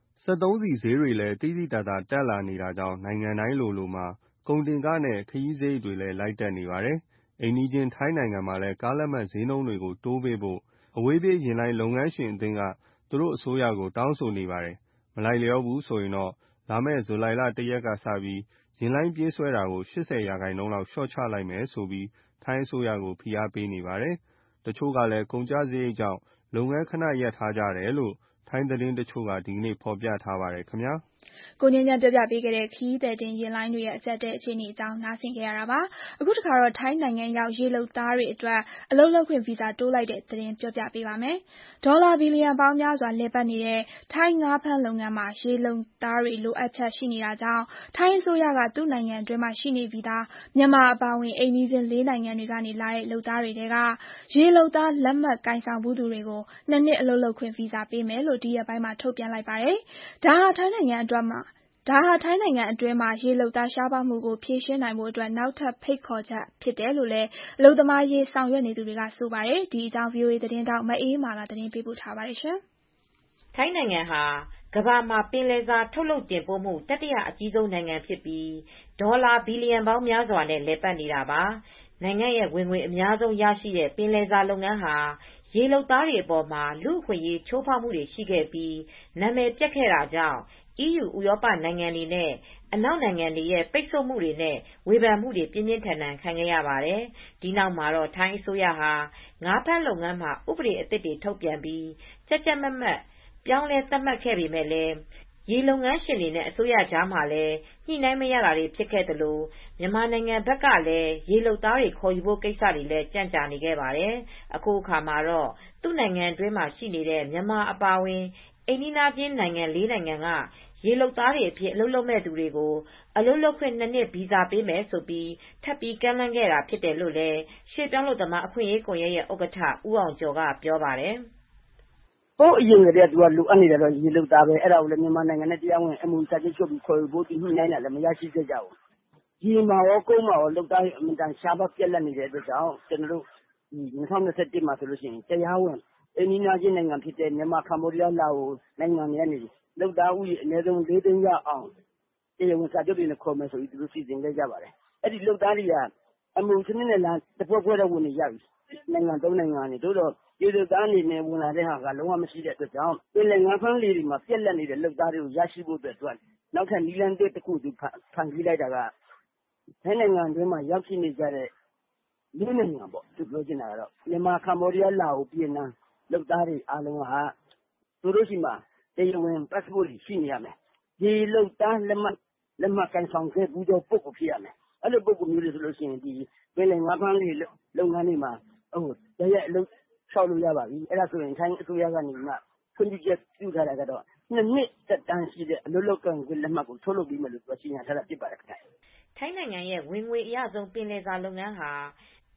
73စီဈေးတွေလည်းတိတိတသာတက်လာနေတာကြောင့်နိုင်ငံတိုင်းလိုမှာကုန်တင်ကားနဲ့ခရီးဈေးတွေလည်းလိုက်တက်နေပါတယ်အိမ်နီးချင်းထိုင်းနိုင်ငံမှာလည်းကားလက်မှတ်ဈေးနှုန်းတွေကိုတိုးပေးဖို့အဝေးပြေးယာဉ်လိုင်းလုပ်ငန်းရှင်အသင်းကသူတို့အစိုးရကိုတောင်းဆိုနေပါတယ်မလိုက်လျောဘူးဆိုရင်တော့လာမယ့်ဇူလိုင်လ1ရက်ကစပြီးယာဉ်လိုင်းပြေးဆွဲတာကို 80% လောက်လျှော့ချလိုက်မယ်ဆိုပြီးထိုင်းအစိုးရကိုဖိအားပေးနေပါတယ်တချို့ကလည်းကုန်ကျစရိတ်ကြောင့်လုပ်ငန်းခဏရပ်ထားကြတယ်လို့ထိုင်းသတင်းတချို့ကဒီကနေ့ဖော်ပြထားပါတယ်ခင်ဗျာကိုငြိမ်းချမ်းပြောပြပေးခဲ့တဲ့ခရီးသည်တင်ယာဉ်လိုင်းတွေရဲ့အကျပ်တဲ့အခြေအနေအကြောင်းနားဆင်ခဲ့ရတာပါအခုတခါတော့ထိုင်းနိုင်ငံရောက်ရေလုပ်သားတွေအတွက်အလုပ်လုပ်ခွင့်ဗီဇာတိုးလိုက်တဲ့သတင်းပြောပြပေးပါမယ်ဒေါ်လာဘီလီယံပေါင်းများစွာလည်ပတ်နေတဲ့ထိုင်းငါးဖမ်းလုပ်ငန်းမှာရေလုပ်သားတွေလိုအပ်ချက်ရှိနေတာကြောင့်ထိုင်းအစိုးရကသူ့နိုင်ငံအတွင်းမှာရှိနေပြီးသားမြန်မာအပါအဝင်အိမ်နီးချင်း၄နိုင်ငံတွေကနေလာတဲ့လုပ်သားတွေထဲကရေလုပ်သားလက်မှတ်ကိုင်ဆောင်ဘူးသူတွေကို2နှစ်အလုပ်လုပ်ခွင့်ဗီဇာပေးမယ်လို့ဒီရက်ပိုင်းမှာထုတ်ပြန်လိုက်ပါတယ်ဒါဟာထိုင်းနိုင်ငံအတွင်းမှာရေလုပ်သားရှားပါးမှုကိုဖြေရှင်းနိုင်ဖို့အတွက်နောက်ထပ်ဖိတ်ခေါ်ချက်ဖြစ်တယ်လို့လည်းအလုပ်သမားရေးဆောင်ရွက်နေသူတွေကဆိုပါတယ်ဒီအကြောင်း VOA သတင်းတောက်မအေးမာကသတင်းပေးပို့ထားပါတယ်ထိုင်းနိုင်ငံဟာကမ္ဘာမှာပင်လယ်စာထုတ်လုပ်တင်ပို့မှုတတိယအကြီးဆုံးနိုင်ငံဖြစ်ပြီးဒေါ်လာဘီလီယံပေါင်းများစွာနဲ့လည်ပတ်နေတာပါနိုင်ငံရဲ့ဝင်ငွေအများဆုံးရရှိတဲ့ပင်လယ်စာလုပ်ငန်းဟာရေလုပ်သားတွေအပေါ်မှာလူ့အခွင့်အရေးချိုးဖောက်မှုတွေရှိခဲ့ပြီးနာမည်ပျက်ခဲ့တာကြောင့်EU ဥရောပနိုင်ငံတွေနဲ့အနောက်နိုင်ငံတွေရဲ့ပိတ်ဆို့မှုတွေနဲ့ဝေဖန်မှုတွေပြင်းပြင်းထန်ထန်ခံခဲ့ရပါတယ်။ဒီနောက်မှာတော့ထိုင်းအစိုးရဟာငါးဖမ်းလုပ်ငန်းမှာဥပဒေအသစ်တွေထုတ်ပြန်ပြီးကြပ်ကြပ်မတ်မတ်ပြောင်းလဲသတ်မှတ်ခဲ့ပေမဲ့လည်းရေလုပ်ငန်းရှင်တွေနဲ့အစိုးရကြားမှာလည်းညှိနှိုင်းမရတာတွေဖြစ်ခဲ့သလိုမြန်မာနိုင်ငံဘက်ကလည်းရေလုပ်သားတွေခေါ်ယူဖို့ကိစ္စတွေလည်းကြန့်ကြာနေခဲ့ပါတယ်။အခုအခါမှာတော့သူ့နိုင်ငံအတွင်းမှာရှိနေတဲ့မြန်မာအပါအဝင်အိမ်နီးချင်းနိုင်ငံ၄နိုင်ငံကရေလုပ်သားတွေအဖြစ်အလုပ်လုပ်မဲ့သူတွေကိုအလုပ်လုပ်ခွင့်2နှစ်ဗီဇာပေးမယ်ဆိုပြီးထပ်ပြီးကမ်းလှမ်းခဲ့တာဖြစ်တယ်လို့လည်းရွှေ့ပြောင်းလုပ်သမားအခွင့်အရေးကွန်ရက်ရဲ့ဥက္ကဋ္ဌဦးအောင်ကျော်ကပြောပါတယ်ဟိုအရင်ကတည်းကလိုအပ်နေတာတော့ရေလုပ်သားပဲအဲ့ဒါကိုလည်းမြန်မာနိုင်ငံနဲ့တရားဝင် MOU စာချုပ်ချုပ်ပြီးခေါ်ယူဖို့ညှိနှိုင်းတာလည်းမရရှိခဲ့ကြဘူးဒီမှာရောကုန်းမှာရောလုပ်သားတွေအမြဲတမ်းရှားပါးပြက်လက်နေတဲ့အတွက်ကြောင့်ကျွန်တော်တို့2021မှာဆိုလို့ရှိရင်တရားဝင်အိမ်နီးချင်းနိုင်ငံဖြစ်တဲ့မြန်မာကမ္ဘောဒီးယားလာအိုနိုင်ငံတွေကနေလုပ်သားဦးရေအနည်းဆုံး4သိန်းရအောင်တရားဝင်စာချုပ်တွေနဲ့ခေါ်မယ်ဆိုပြီးသူတို့စီစဉ်ခဲ့ကြပါတယ်အဲ့ဒီလုပ်သားတွေက MOU စနစ်နဲ့လမ်းတစ်ဖွဲ့ဖွဲ့တော့ဝင်နေရပြီနိုင်ငံ3နိုင်ငံနေတို့တော့ရေလုပ်သားအနေနဲ့ဝင်လာတဲ့ဟာကလုံးဝမရှိတဲ့အတွက်ကြောင့်ပြည်လည်ငါးဖမ်းလေတွေမှာပြက်လက်နေတဲ့လုပ်သားတွေကိုရရှိဖို့အတွက်နောက်ထပ်နည်းလမ်းတစ်ခုသူဖန်တီးလိုက်တာကထိုင်းနိုင်ငံအတွင်းမှာရောက်ရှိနေကြတဲ့၄နိုင်ငံပေါ့သူပြောချင်တာကတော့မြန်မာကမ္ဘောဒီးယားလာအိုဗီယက်နမ်လုပ်သားတွေအားလုံးကသူတို့ရှိမှာတရားဝင် passport ရှိနေရမယ်ဒီလုပ်သားလက်မှတ်ကန်ဆောင်ခဲ့ပြီးတော့ပုဂ္ဂိုလ်ဖြစ်ရမယ်အဲ့လိုပုဂ္ဂိုလ်မျိုးတွေဆိုလို့ရှိရင်ဒီပြည်လည်ငါးဖမ်းလေလုပ်ငန်းတွေမှာတရက်အလုပ်လျှောက်လို့ရပါပြီအဲ့ဒါဆိုရင်ထိုင်းအစိုးရကနေမှခွင့်ပြုချက်ပြုထားတာကတော့2နှစ်သက်တမ်းရှိတဲ့အလုပ်လုပ်ကံခွင့်လက်မှတ်ကိုထုတ်လုပ်ပြီးမယ်လို့ပြောကြေညာထားတာဖြစ်ပါတယ်ခင်ဗျထိုင်းနိုင်ငံရဲ့ဝင်ငွေအရဆုံးပင်လယ်စာလုပ်ငန်းဟာ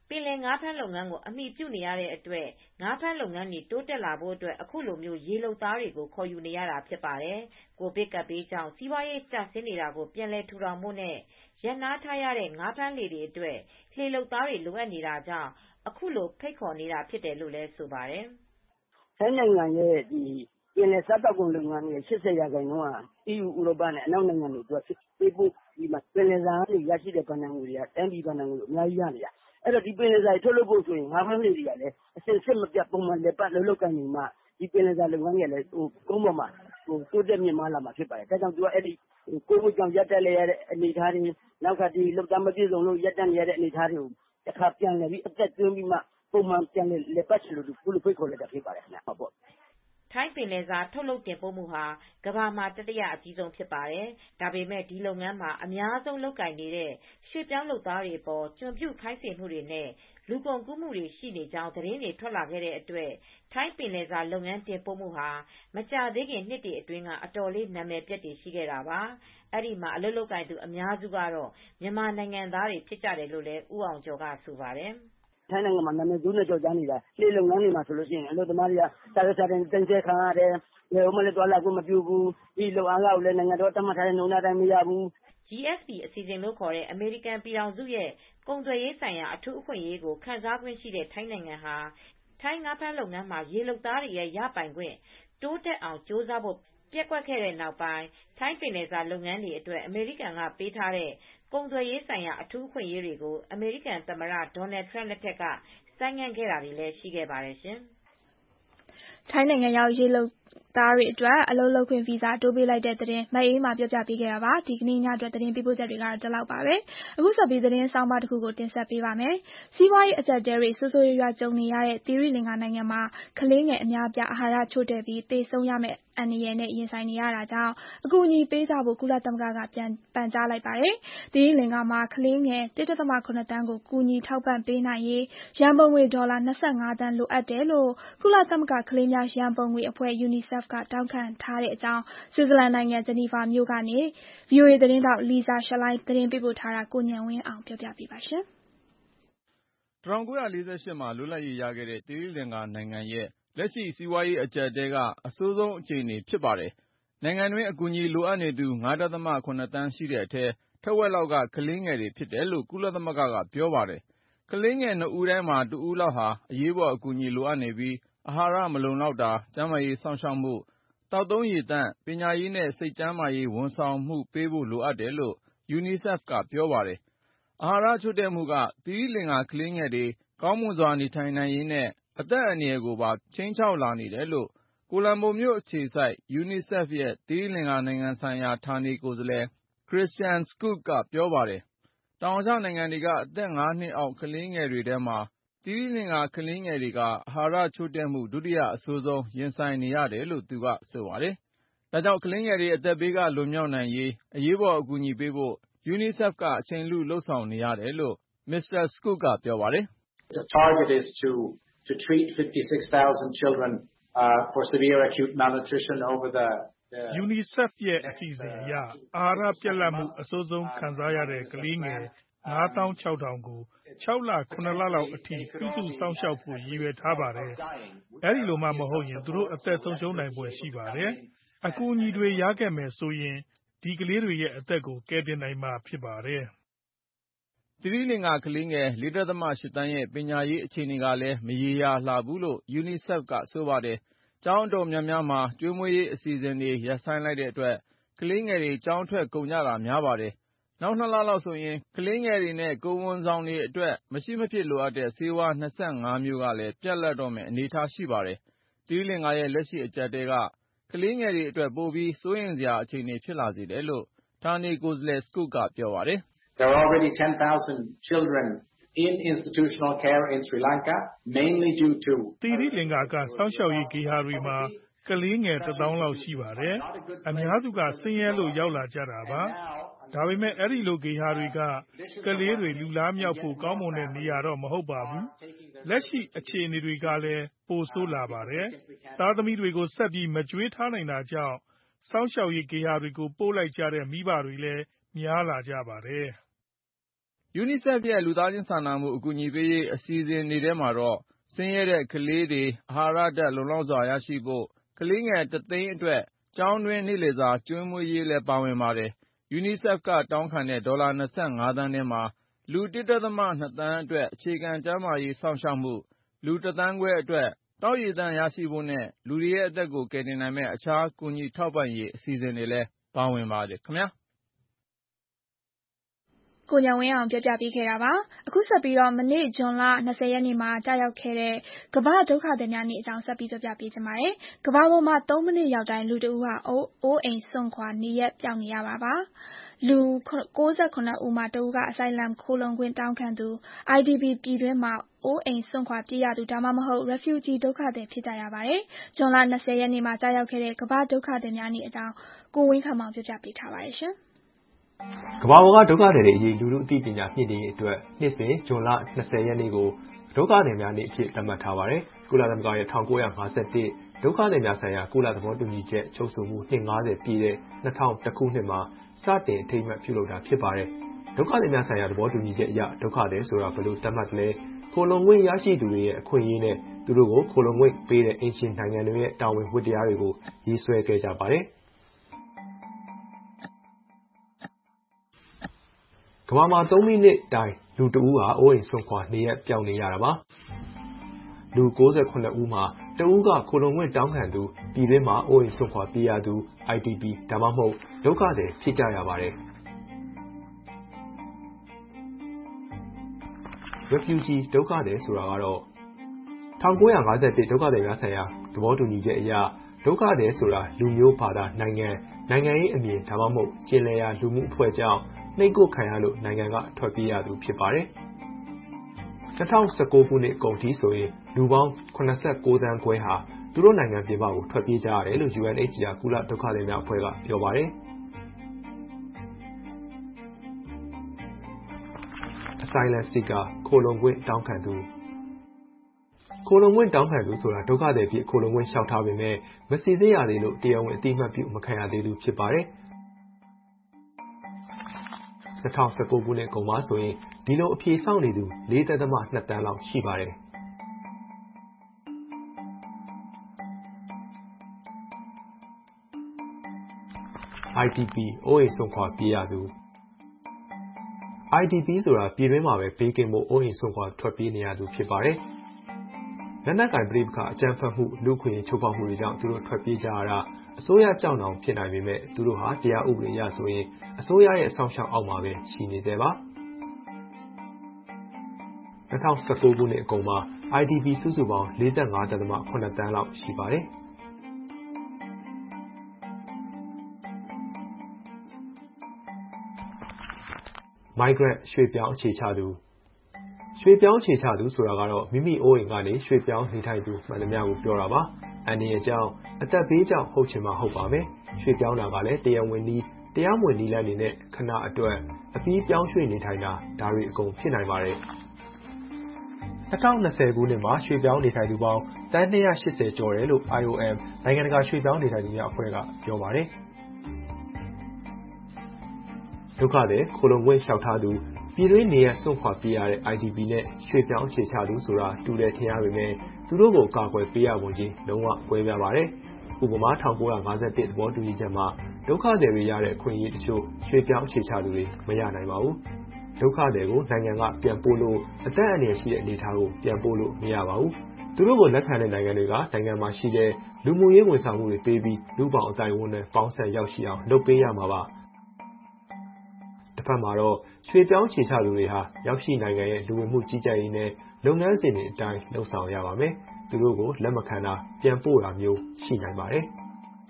ပင်လယ်ငါးဖမ်းလုပ်ငန်းကိုအမိပြုနေရတဲ့အတွက်ငါးဖမ်းလုပ်ငန်းတွေတိုးတက်လာဖို့အတွက်အခုလိုမျိုးရေလုပ်သားတွေကိုခေါ်ယူနေရတာဖြစ်ပါတယ်။ကိုဗစ်ကပ်ဘေးကြောင့်စီးပွားရေးကျဆင်းနေတာကိုပြန်လည်ထူထောင်ဖို့နဲ့ရပ်နားထားရတဲ့ငါးဖမ်းလှေတွေအတွက်လှေလုပ်သားတွေလိုအပ်နေတာကြောင့်အခုလိုဖိတ်ခေါ်နေတာဖြစ်တယ်လို့လည်းဆိုပါတယ်။ထိုင်းနိုင်ငံရဲ့ပင်လယ်စားသောက်ကုန်လုပ်ငန်းရဲ့80%က EU ဥရောပနဲ့အနောက်နိုင်ငံတွေအတွက်ပေးပို့ပြီးမှပင်လယ်စာကနေရရှိတဲ့ဘဏ္ဍာငွေတွေကတိုင်းပြည်ဘဏ္ဍာငွေအများကြီးရနေတာ။အဲ့တော့ဒီပင်လယ်စာထုတ်လုပ်ဖို့ဆိုရင်ငါးဖမ်းလှေတွေကလည်းအစစ်မပြတ်ပုံမှန်လည်ပတ်လုပ်ကိုင်နေမှဒီပင်လယ်စာလုပ်ငန်းတွေကလည်းကုန်းပေါ်မှာတိုးတက်မြင့်မားလာမှာဖြစ်ပါတယ်။ဒါကြောင့်သူကအဲ့ဒီကိုဗစ်ကြောင့်ရပ်တန့်လိုက်ရတဲ့အနေအထားတွေနောက်ကဒီလုပ်သားမပြည့်စုံလို့ရပ်တန့်နေရတဲ့အနေအထားတွေကိုတစ်ခါပြန်လည်ပြီးအသက်သွင်းပြီးမှပုံမှန်ပြန်လည်ပတ်ချင်လို့ခုလိုဖိတ်ခေါ်လိုက်တာဖြစ်ပါတယ်ခင်ဗျာဟုတ်ပေါ့ထိုင်းပင်လယ်စာထုတ်လုပ်တင်ပို့မှုဟာကမ္ဘာမှာတတိယအကြီးဆုံးဖြစ်ပါတယ်။ဒါပေမဲ့ဒီလုပ်ငန်းမှာအများဆုံးလုပ်ကိုင်နေတဲ့ရွှေ့ပြောင်းလုပ်သားတွေပေါ်ကျွန်ပြုခိုင်းစေမှုတွေနဲ့လူကုန်ကူးမှုတွေရှိနေကြောင်းသတင်းတွေထွက်လာခဲ့တဲ့အတွက်ထိုင်းပင်လယ်စာလုပ်ငန်းတင်ပို့မှုဟာမကြာသေးခင်နှစ်တွေအတွင်းကအတော်လေးနာမည်ပျက်တည်ရှိခဲ့တာပါ။အဲ့ဒီမှာအလုပ်လုပ်ကိုင်သူအများစုကတော့မြန်မာနိုင်ငံသားတွေဖြစ်ကြတယ်လို့လည်းဦးအောင်ကျော်ကဆိုပါတယ်။ထိုင်းနိုင်ငံမှာနာမည်ဆိုးနဲ့ကြော်ကြားနေတာလှေလုပ်ငန်းတွေမှာဆိုလို့ရှိရင်အလုပ်သမားတွေကစာရွက်စာတမ်းတင်ဆက်ခံရတယ်။ဘယ်မှလည်းသွားလာခွင့်မပြုဘူး။ဒီလုပ်အားကလည်းနိုင်ငံတော်တတ်မှတ်ထားတဲ့နှုန်းထားတိုင်းမရဘူး။ GSP အစီအစဉ်လို့ခေါ်တဲ့အမေရိကန်ပြည်ထောင်စုရဲ့ကုန်သွယ်ရေးဆိုင်ရာအထူးအခွင့်အရေးကိုခံစားခွင့်ရှိတဲ့ထိုင်းနိုင်ငံဟာထိုင်းငါးဖမ်းလုပ်ငန်းမှာရေလုပ်သားတွေရဲ့ရပိုင်ခွင့်တိုးတက်အောင်ကြိုးစားဖို့ပျက်ကွက်ခဲ့တဲ့နောက်ပိုင်းထိုင်းပင်လယ်စာလုပ်ငန်းတွေအတွက်အမေရိကန်ကပေးထားတဲ့ကုန်သွယ်ရေးဆိုင်ရာအထူးအခွင့်အရေးတွေကိုအမေရိကန်သမ္မတဒေါ်နယ်ထရန့်လက်ထက်ကဆိုင်းငံ့ခဲ့တာတွေလည်းရှိခဲ့ပါတယ်ရှင်။ထိုင်းနိုင်ငံရောက်ရေလုပ်သားတွေအတွက်အလုပ်လုပ်ခွင့်ဗီဇာတိုးပေးလိုက်တဲ့သတင်းမအေးမာပြောပြပေးခဲ့တာပါ။ဒီကနေ့ညအတွက်သတင်းပေးပို့ချက်တွေကတော့ဒီလောက်ပါပဲ။အခုဆက်ပြီးသတင်းဆောင်းပါးတစ်ခုကိုတင်ဆက်ပေးပါမယ်။စီးပွားရေးအကျပ်အတည်းတွေဆိုးဆိုးရွားရွားကြုံနေရတဲ့သီရိလင်္ကာနိုင်ငံမှာကလေးငယ်အများအပြားအာဟာရချို့တဲ့ပြီးသေဆုံးရမယ့်အန္တရာယ်နဲ့ရင်ဆိုင်နေရတာကြောင့်အကူအညီပေးကြဖို့ကုလသမဂ္ဂကပန်ကြားလိုက်ပါတယ်။သီရိလင်္ကာမှာကလေးငယ် 1.7 သန်းကိုကူညီထောက်ပံ့ပေးနိုင်ရေးရန်ပုံငွေဒေါ်လာ25 သန်းလိုအပ်တယ်လို့ကုလသမဂ္ဂကလေးများရန်ပုံငွေအဖွဲ့ UNICEF ကတောင်းခံထားတဲ့အကြောင်းဆွစ်ဇာလန်နိုင်ငံဂျနီဗာမြို့ကနေ VOA သတင်းထောက် Lisa Schlein သတင်းပေးပို့ထားတာကိုဉာဏ်ဝင်းအောင်ပြောပြပေးပါရှင်။1948မှာလွတ်လပ်ရေးရခဲ့တဲ့သီရိလင်္ကာနိုင်ငံရဲ့လက်ရှိစီးပွားရေးအကျပ်အတည်းကအဆိုးဆုံးအခြေအနေဖြစ်ပါတယ်။နိုင်ငံတွင်းအကူအညီလိုအပ်နေသူ 5.7 သန်းရှိတဲ့အထဲထက်ဝက်လောက်ကကလေးငယ်တွေဖြစ်တယ်လို့ကုလသမဂ္ဂကပြောပါတယ်။ကလေးငယ်2ဦးထဲမှာ1ဦးလောက်ဟာအရေးပေါ်အကူအညီလိုအပ်နေပြီးအာဟာရမလုံလောက်တာ၊ကျန်းမာရေးစောင့်ရှောက်မှု၊သောက်သုံးရေသန့်၊ပညာရေးနဲ့စိတ်ကျန်းမာရေးဝန်ဆောင်မှုပေးဖို့လိုအပ်တယ်လို့ UNICEF ကပြောပါတယ်။အာဟာရချို့တဲ့မှုကသီရိလင်္ကာကလေးငယ်တွေကောင်းမွန်စွာနေထိုင်နိုင်ရေးနဲ့အသက်အန္တရာယ်ကိုပါခြိမ်းခြောက်လာနေတယ်လို့ကိုလံဘိုမြို့အခြေစိုက် UNICEF ရဲ့သီရိလင်္ကာနိုင်ငံဆိုင်ရာဌာနေကိုယ်စားလှယ် Christian Schulz ကပြောပါတယ်။တောင်အာရှနိုင်ငံတွေကအသက် 5 နှစ်အောက်ကလေးငယ်တွေထဲမှာသီရိလင်္ကာကလေးငယ်တွေကအာဟာရချို့တဲ့မှုဒုတိယအဆိုးဆုံးရင်ဆိုင်နေရတယ်လို့သူကဆိုပါတယ်။ဒါကြောင့်ကလေးငယ်တွေအသက်ဘေးကလွန်မြောက်နိုင်ရေးအရေးပေါ်အကူအညီပေးဖို့ UNICEF ကအချိန်လုလုပ်ဆောင်နေရတယ်လို့ Mr. Schulz ကပြောပါတယ်။ The target is to treat 56,000 children for severe acute malnutrition over the UNICEF ရဲ့အစီအစဉ်အရအာဟာရပြတ်လတ်မှုအဆိုးဆုံးခံစားရတဲ့ကလေးငယ် 56,000 ကို 6 လ 7 လလောက်အထိပြုစုစောင့်ရှောက်ဖို့ရည်ရွယ်ထားပါတယ်။အဲဒီလိုမှမဟုတ်ရင်သူတို့အသက်ဆုံးရှုံးနိုင်ဖွယ်ရှိပါတယ်။အကူအညီတွေရခဲ့မယ်ဆိုရင်ဒီကလေးတွေရဲ့အသက်ကိုကယ်တင်နိုင်မှာဖြစ်ပါတယ်။သီရိလင်္ကာကလေးငယ် 4.8 သန်းရဲ့ပညာရေးအခြေအနေကလည်းမရေရာလှဘူးလို့ UNICEF ကဆိုပါတယ်။ကျောင်းအတော်များများမှာကျွေးမွေးရေးအစီအစဉ်တွေရပ်ဆိုင်းလိုက်တဲ့အတွက်ကလေးငယ်တွေကျောင်းထွက်ကုန်ကြတာများပါတယ်။နောက် 2 လလောက်ဆိုရင်ကလေးငယ်တွေနဲ့ကိုယ်ဝန်ဆောင်တွေအတွက်မရှိမဖြစ်လိုအပ်တဲ့ဆေးဝါး25မျိုးကလည်းပြတ်လပ်တော့မယ့်အနေအထားရှိပါတယ်။သီရိလင်္ကာရဲ့လက်ရှိအကျပ်အတည်းကကလေးငယ်တွေအတွက်ပိုပြီးစိုးရိမ်စရာအခြေအနေဖြစ်လာစေတယ်လို့ဌာနေကိုယ်စားလှယ် Schulz ကပြောပါတယ်။ There are already 10,000 children in institutional care in Sri Lanka mainly due to သီရိလင်္ကာကစောင့်ရှောက်ရေးဂေဟာတွေမှာကလေးငယ် 1,000 လောက်ရှိပါတယ်။အများစုကဆင်းရဲလို့ရောက်လာကြတာပါ။ဒါပေမဲ့အဲဒီလိုဂေဟာတွေကကလေးတွေလူလားမြောက်ဖို့ကောင်းမွန်တဲ့နေရာတော့မဟုတ်ပါဘူး။လက်ရှိအခြေအနေတွေကလည်းပိုဆိုးလာပါတယ်။သားသမီးတွေကိုဆက်ပြီးမကျွေးထားနိုင်တာကြောင့်စောင့်ရှောက်ရေးဂေဟာတွေကိုပို့လိုက်ကြတဲ့မိဘတွေလည်းများလာကြပါတယ်။ UNICEF ရဲ့လူသားချင်းစာနာမှုအကူအညီပေးရေးအစီအစဉ်တွေထဲမှာတော့ဆင်းရဲတဲ့ကလေးတွေအာဟာရဓာတ်လုံလောက်စွာရရှိဖို့ကလေးငယ်1 သိန်းအတွက်ကျောင်းတွင်းနေ့လည်စာကျွေးမွေးရေးလည်းပါဝင်ပါတယ်။ UNICEF ကတောင်းခံတဲ့ဒေါ်လာ25 သန်းထဲမှာလူ 1.2 သန်းအတွက်အခြေခံကျန်းမာရေးစောင့်ရှောက်မှု၊လူ 1 သန်းခွဲအတွက်သောက်ရေသန့်ရရှိဖို့နဲ့လူတွေရဲ့အသက်ကိုကယ်တင်နိုင်မယ့်အခြားကူညီထောက်ပံ့ရေးအစီအစဉ်တွေလည်းပါဝင်ပါတယ်ခင်ဗျာ။ကိုဉာဏ်ဝင်းအောင်ပြောပြပေးခဲ့တာပါ။အခုဆက်ပြီးမနေ့ဇွန်လ20 ရက်နေ့မှာကျရောက်ခဲ့တဲ့ကမ္ဘာ့ဒုက္ခသည်များနေ့အကြောင်းဆက်ပြီးပြောပြပေးချင်ပါတယ်။ကမ္ဘာပေါ်မှာ3 မိနစ်ရောက်တိုင်းလူတစ်ဦးဟာအိုးအိမ်စွန့်ခွာနေရပ်ပြောင်းနေရပါ။လူ69 ဦးမှာ1ဦးကအဆိုင်လမ်ခိုလှုံခွင့်တောင်းခံသူ IDP ပြည်တွင်းမှာအိုးအိမ်စွန့်ခွာပြေးရသူဒါမှမဟုတ် refugee ဒုက္ခသည်ဖြစ်ကြရပါတယ်။ဇွန်လ20 ရက်နေ့မှာကျရောက်ခဲ့တဲ့ကမ္ဘာ့ဒုက္ခသည်များနေ့အကြောင်းကိုဝင်းခန့်မောင်ပြောပြပေးထားပါတယ်ရှင်။ကမ္ဘာပေါ်ကဒုက္ခသည်တွေအရေးလူထုအသိပညာမြင့်တင်ရေးအတွက်နှစ်စဉ်ဇွန်လ20 ရက်နေ့ကိုဒုက္ခသည်များနေ့အဖြစ်သတ်မှတ်ထားပါတယ်။ကုလသမဂ္ဂရဲ့1951ဒုက္ခသည်များဆိုင်ရာကုလသဘောတူညီချက်ချုပ်ဆိုမှုနှစ်50ပြည့်တဲ့2001ခုနှစ်မှာစတင်အထိမ်းအမှတ်ပြုလုပ်တာဖြစ်ပါတယ်။ဒုက္ခသည်များဆိုင်ရာသဘောတူညီချက်အရဒုက္ခသည်ဆိုတာဘယ်လိုသတ်မှတ်လဲခိုလှုံခွင့်ရရှိသူတွေရဲ့အခွင့်အရေးနဲ့သူတို့ကိုခိုလှုံခွင့်ပေးတဲ့အိမ်ရှင်နိုင်ငံတွေရဲ့တာဝန်ဝတ္တရားတွေကိုရေးဆွဲခဲ့ကြပါတယ်။ကမ္ဘာမှာ3 မိနစ်တိုင်းလူတဦးဟာအိုးအိမ်စွန့်ခွာနေရပ်ပြောင်းနေရတာပါ။လူ69ဦးမှာတဦးကခိုလှုံခွင့်တောင်းခံသူပြည်တွင်းမှာအိုးအိမ်စွန့်ခွာပြေးရသူ IDP ဒါမှမဟုတ်ဒုက္ခသည်ဖြစ်ကြရပါတယ်။ Refugee ဒုက္ခသည်ဆိုတာကတော့1951ဒုက္ခသည်များဆိုင်ရာသဘောတူညီချက်အရဒုက္ခသည်ဆိုတာလူမျိုးဘာသာနိုင်ငံရေးအမြင်ဒါမှမဟုတ်ကျင်လည်ရာလူမှုအဖွဲ့ကြောင့်နှိပ်ကွပ်ခံရလို့နိုင်ငံကထွက်ပြေးရသူဖြစ်ပါတယ်။2019ခုနှစ်ကုန်ထိဆိုရင်လူပေါင်း89 သန်းခွဲဟာသူတို့နိုင်ငံပြင်ပကိုထွက်ပြေးကြရတယ်လို့ UNHCR ကုလဒုက္ခသည်များအဖွဲ့ကပြောပါတယ်။ Asylum seeker ခိုလှုံခွင့်တောင်းခံသူခိုလှုံခွင့်တောင်းခံသူဆိုတာဒုက္ခသည်ဖြစ်ခိုလှုံခွင့်လျှောက်ထားပေမဲ့မစိစစ်ရသေးလို့တရားဝင်အသိအမှတ်ပြုမခံရသေးသူဖြစ်ပါတယ်။2019ခုနှစ်ကုန်မှာဆိုရင်ဒီလိုအဖြေစောင့်နေသူ 4.2 သန်းလောက်ရှိပါတယ်။ IDP အိုးအိမ်စွန့်ခွာပြေးရသူ IDP ဆိုတာပြည်တွင်းမှာပဲဘေးကင်းဖို့အိုးအိမ်စွန့်ခွာထွက်ပြေးနေရသူဖြစ်ပါတယ်။လက်နက်ကိုင်ပဋိပက္ခအကြမ်းဖက်မှုလူ့အခွင့်အရေးချိုးဖောက်မှုတွေကြောင့်သူတို့ထွက်ပြေးကြရတာအစိုးရကြောင့်တောင်ဖြစ်နိုင်ပေမဲ့သူတို့ဟာတရားဥပဒေအရဆိုရင်အစိုးရရဲ့စောင့်ရှောက်အောက်မှာပဲရှိနေသေးပါ2019ခုနှစ်အကုန်မှာ IDP စုစုပေါင်း 4.5.7 သန်းလောက်ရှိပါတယ်။ Migrant ရွှေ့ပြောင်းအခြေချသူရွှေ့ပြောင်းအခြေချသူဆိုတာကတော့မိမိအိုးအိမ်ကနေရွှေ့ပြောင်းနေထိုင်သူမှန်သမျှကိုပြောတာပါ။အန္တရာယ်ကြောင့်အသက်ဘေးကြောင့်ဟုတ်ချင်မှဟုတ်ပါမယ်။ရွှေ့ပြောင်းတာကလည်းတရားဝင်နည်းတရားမဝင်နည်းလမ်းတွေနဲ့ခဏအတွက်အပြီးပြောင်းရွှေ့နေထိုင်တာဒါတွေအကုန်ဖြစ်နိုင်ပါတယ်။2020ခုနှစ်မှာရွှေ့ပြောင်းနေထိုင်သူပေါင်းသန်း280ကျော်တယ်လို့ IOM နိုင်ငံတကာရွှေ့ပြောင်းနေထိုင်သူများအဖွဲ့ကပြောပါတယ်။ဒုက္ခသည်ခိုလှုံခွင့်လျှောက်ထားသူပြည်တွင်းနေရစွန့်ခွာပြေးရတဲ့ IDP နဲ့ရွှေ့ပြောင်းအခြေချသူဆိုတာတူတယ်ထင်ရပေမဲ့သူတို့ကိုကာကွယ်ပေးရပုံချင်းလုံးဝကွဲပြားပါတယ်။ဥပမာ1951သဘောတူညီချက်မှာဒုက္ခသည်တွေရတဲ့အခွင့်အရေးတချို့ရွှေ့ပြောင်းအခြေချသူတွေမရနိုင်ပါဘူး။ဒုက္ခသည်ကိုနိုင်ငံကပြန်ပို့လို့အသက်အန္တရာယ်ရှိတဲ့အနေအထားကိုပြန်ပို့လို့မရပါဘူး။သူတို့ကိုလက်ခံတဲ့နိုင်ငံတွေကနိုင်ငံမှာရှိတဲ့လူမှုရေးဝန်ဆောင်မှုတွေပေးပြီးလူ့ဘောင်အသိုက်အဝန်းနဲ့ပေါင်းစပ်ရောက်ရှိအောင်လုပ်ပေးရမှာပါ။တစ်ဖက်မှာတော့ရွှေ့ပြောင်းအခြေချသူတွေဟာရောက်ရှိနိုင်ငံရဲ့လူဝင်မှုကြီးကြပ်ရေးနဲ့လုပ်ငန်းစဉ်တွေအတိုင်းလုပ်ဆောင်ရပါမယ်။သူတို့ကိုလက်မခံတာပြန်ပို့တာမျိုးရှိနိုင်ပါတယ်။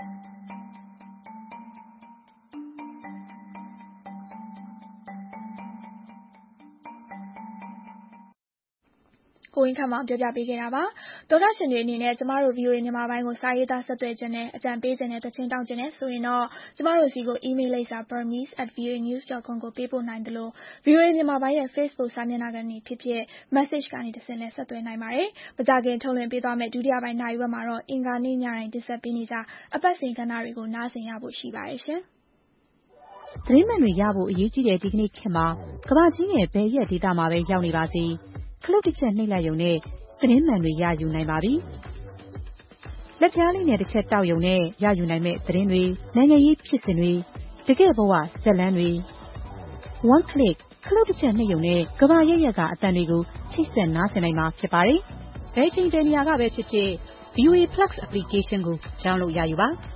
ကိုဝင်းခန့်မောင်ပြောပြပေးခဲ့တာပါ။သောတရှင်တွေအနေနဲ့ကျမတို့ VOA မြန်မာပိုင်းကိုစာရေးသားဆက်သွယ်ခြင်းနဲ့အကြံပေးခြင်းနဲ့တခြင်းတောင်းခြင်းနဲ့ဆိုရင်တော့ကျမတို့စီကို email လိပ်စာ burmese@voanews.com ကိုပေးပို့နိုင်သလို VOA မြန်မာပိုင်းရဲ့ Facebook စာမျက်နှာကနေဖြစ်ဖြစ် message ကနေတဆင့်လည်းဆက်သွယ်နိုင်ပါတယ်။မကြာခင်ထုတ်လွှင့်ပေးသွားမယ့်ဒုတိယပိုင်းနာရီဝက်မှာတော့အင်္ဂါနေ့ညတိုင်းတင်ဆက်ပေးနေကြအပတ်စဉ်ကဏ္ဍတွေကိုနားဆင်ရဖို့ရှိပါတယ်ရှင်။သတင်းမှန်တွေရဖို့အရေးကြီးတဲ့ဒီကနေ့ခေတ်မှာကမ္ဘာကြီးရဲ့ဘယ်ရက်ဒေသမှာပဲရောက်နေပါစေခလုတ်တစ်ချက်နှိပ်လိုက်ရုံနဲ့သတင်းမှန်တွေရယူနိုင်ပါပြီ။လက်ပြားလေးနဲ့တစ်ချက်တောက်ရုံနဲ့ရယူနိုင်မဲ့သတင်းတွေနိုင်ငံရေးဖြစ်စဉ်တွေတကယ့်ဘဝဇာတ်လမ်းတွေ one click ခလုတ်တစ်ချက်နှိပ်ရုံနဲ့ကမ္ဘာရဲ့ရက်ကအသံတွေကိုချိတ်ဆက်နားဆင်နိုင်မှာဖြစ်ပါတယ်။ဘယ်ချိန်ဘယ်နေရာကပဲဖြစ်ဖြစ် VOA Plus application ကို download ရယူပါ။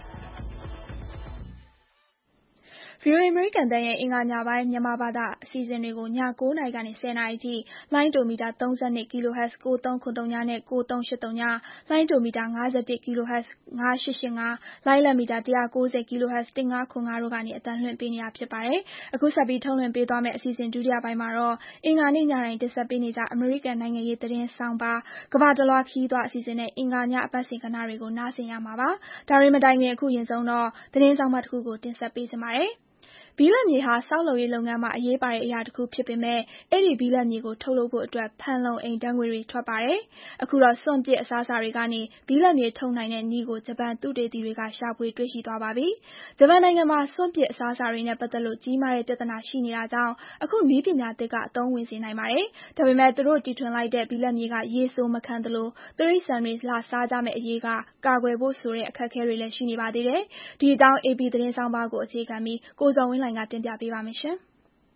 VOA အမေရိကန်တန်ရဲ့အင်္ဂါညပိုင်းမြန်မာဘာသာအစီအစဉ်တွေကိုည9:00 နာရီကနေ10:00 နာရီထိလိုင်းဒိုမီတာ32 kHz 9303နဲ့9383လိုင်းဒိုမီတာ51 kHz 9885လိုင်းလံမီတာ190 kHz 1505တို့ကနေအသံလွှင့်ပေးနေတာဖြစ်ပါတယ်။အခုဆက်ပြီးထုတ်လွှင့်ပေးသွားမယ့်အစီအစဉ်ဒုတိယပိုင်းမှာတော့အင်္ဂါနေ့ညတိုင်းတင်ဆက်ပေးနေကြအမေရိကန်နိုင်ငံရေးသတင်းဆောင်ပါကမ္ဘာတလွှားခရီးသွားအစီအစဉ်နဲ့အင်္ဂါညအပတ်စဉ်ကဏ္ဍတွေကိုနားဆင်ရမှာပါ။ဒါတွေမတိုင်ခင်အခုရင်ဆုံးတော့သတင်းဆောင်မတစ်ခုကိုတင်ဆက်ပေးချင်ပါတယ်။ဘိလပ်မြေဟာဆောက်လုပ်ရေးလုပ်ငန်းမှာအရေးပါတဲ့အရာတစ်ခုဖြစ်ပေမဲ့အဲ့ဒီဘိလပ်မြေကိုထုတ်လုပ်ဖို့အတွက်ဖန်လုံအိမ်ဓာတ်ငွေတွေထွက်ပါတယ်။အခုတော့စွန့်ပစ်အစားအစာတွေကနေဘိလပ်မြေထုတ်နိုင်တဲ့နည်းကိုဂျပန်သုတေသီတွေကရှာဖွေတွေ့ရှိသွားပါပြီ။ဂျပန်နိုင်ငံမှာစွန့်ပစ်အစားအစာတွေနဲ့ပတ်သက်လို့ကြီးမားတဲ့ပြဿနာရှိနေတာကြောင့်အခုနည်းပညာသစ်ကအသုံးဝင်စေနိုင်ပါတယ်။ဒါပေမဲ့သူတို့တီထွင်လိုက်တဲ့ဘိလပ်မြေကရေဆိုးမခံသလိုတိရစ္ဆာန်တွေလာစားကြမယ့်အရေးကကာကွယ်ဖို့ဆိုတဲ့အခက်အခဲတွေလည်းရှိနေပါသေးတယ်။ဒီအကြောင်း AP သတင်းဆောင်ပါကိုအခြေခံပြီးကိုဇော်ဝင်းလှိုင်ကတင်ပြပေးပါမယ်ရှင်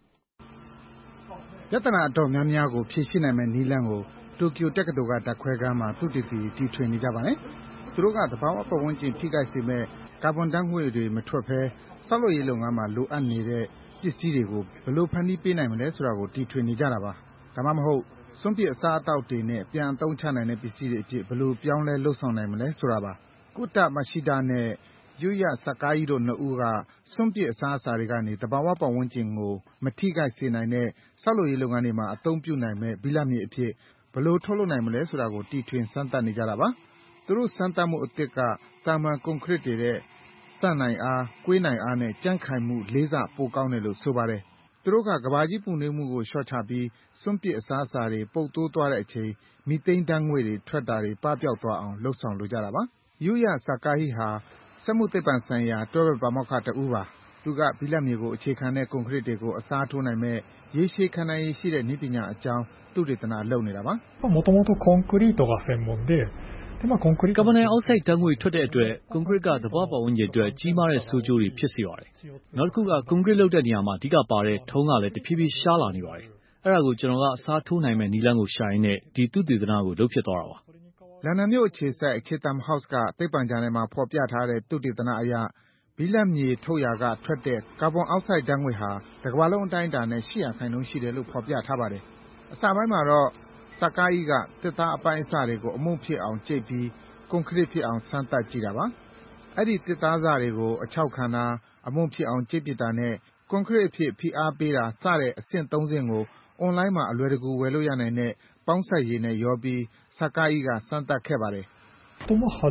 ။ပြဿနာအတော်များများကိုဖြေရှင်းနိုင်မယ့်နည်းလမ်းကိုတိုကျိုတက္ကသိုလ်ကဓာတ်ခွဲခန်းမှာသုတေသီတီထွင်နေကြပါတယ်။သူတို့ကသဘာဝပတ်ဝန်းကျင်ထိခိုက်စေမယ့်ကာဗွန်ဓာတ်ငွေ့တွေမထွက်ဘဲဆောက်လုပ်ရေးလုပ်ငန်းမှာလိုအပ်နေတဲ့ပစ္စည်းတွေကိုဘယ်လိုဖန်တီးပေးနိုင်မလဲဆိုတာကိုတီထွင်နေကြတာပါ။ဒါမှမဟုတ်စွန့်ပစ်အစားအသောက်တွေနဲ့ပြန်အသုံးချနိုင်တဲ့ပစ္စည်းတွေအဖြစ်ဘယ်လိုပြောင်းလဲလုပ်ဆောင်နိုင်မလဲဆိုတာပါ။ကိုတာမာရှိဒါနဲ့Yuya Sakai တို့နှစ်ဦးကစွန့်ပစ်အစားအစာတွေကနေသဘာဝပတ်ဝန်းကျင်ကိုမထိခိုက်စေနိုင်တဲ့ဆောက်လုပ်ရေးလုပ်ငန်းတွေမှာအသုံးပြုနိုင်မယ့်ဘိလပ်မြေအဖြစ်ဘယ်လိုထုတ်လုပ်နိုင်မလဲဆိုတာကိုတီထွင်စမ်းသပ်နေကြတာပါ။သူတို့စမ်းသပ်မှုအသစ်ကသာမန်ကွန်ကရစ်တွေထက်စက်နိုင်အား၊ကွေးနိုင်အားနဲ့ကြံ့ခိုင်မှု4ဆပိုကောင်းတယ်လို့ဆိုပါတယ်။သူတို့ကကမ္ဘာကြီးပူနွေးမှုကိုလျှော့ချပြီးစွန့်ပစ်အစားအစာတွေပုပ်သိုးသွားတဲ့အချိန်မီသိန်းဓာတ်ငွေ့တွေထွက်တာတွေပပျောက်သွားအောင်လုပ်ဆောင်လိုကြတာပါ။ Yuya Sakai ဟာစက်မှုသိပ္ပံဆိုင်ရာတွဲဘက်ပါမောက္ခတဦးပါ။သူကဘိလပ်မြေကိုအခြေခံတဲ့ကွန်ကရစ်တွေကိုအစားထိုးနိုင်မယ့်ရေရှည်ခံနိုင်ရည်ရှိတဲ့နည်းပညာအကြောင်းသုတေသနလုပ်နေတာပါ။もともとコンクリートが専門でကာဗွန်ဒိုင်အောက်ဆိုက်ဓာတ်ငွေ့ထွက်တဲ့အတွက်ကွန်ကရစ်ကသဘာဝပတ်ဝန်းကျင်အတွက်ကြီးမားတဲ့ဆိုးကျိုးတွေဖြစ်စေပါတယ်။နောက်တစ်ခုကကွန်ကရစ်လုပ်တဲ့နေရာမှာအဓိကပါတဲ့ထုံးကလည်းတဖြည်းဖြည်းရှားလာနေပါတယ်။အဲ့ဒါကိုကျွန်တော်ကအစားထိုးနိုင်မယ့်နည်းလမ်းကိုရှာရင်းနဲ့ဒီသုတေသနကိုလုပ်ဖြစ်သွားတာပါ။လန်ဒန်မြို့အခြေစိုက် Chatham House ကသိပ္ပံဂျာနယ်မှာဖော်ပြထားတဲ့သုတေသနအရဘိလပ်မြေထုတ်ရာကထွက်တဲ့ကာဗွန်အောက်ဆိုက်ဓာတ်ငွေ့ဟာတကမ္ဘာလုံးအတိုင်းအတာနဲ့8%ရှိတယ်လို့ဖော်ပြထားပါတယ်။အစပိုင်းမှာတော့ Sakai ကသစ်သားအပိုင်းအစတွေကိုအမှုန့်ဖြစ်အောင်ကြိတ်ပြီးကွန်ကရစ်ဖြစ်အောင်စမ်းသပ်ကြည့်တာပါ။အဲဒီသစ်သားစတွေကိုအခြောက်ခံတာ၊အမှုန့်ဖြစ်အောင်ကြိတ်ပစ်တာနဲ့ကွန်ကရစ်အဖြစ်ဖိအားပေးတာစတဲ့အဆင့်3ဆင့်ကိုအွန်လိုင်းမှာအလွယ်တကူဝယ်လို့ရနိုင်တဲ့ပေါင်းစပ်ရည်နဲ့ရောပြီး Sakai ကစမ်းသပ်ခဲ့ပါတယ်။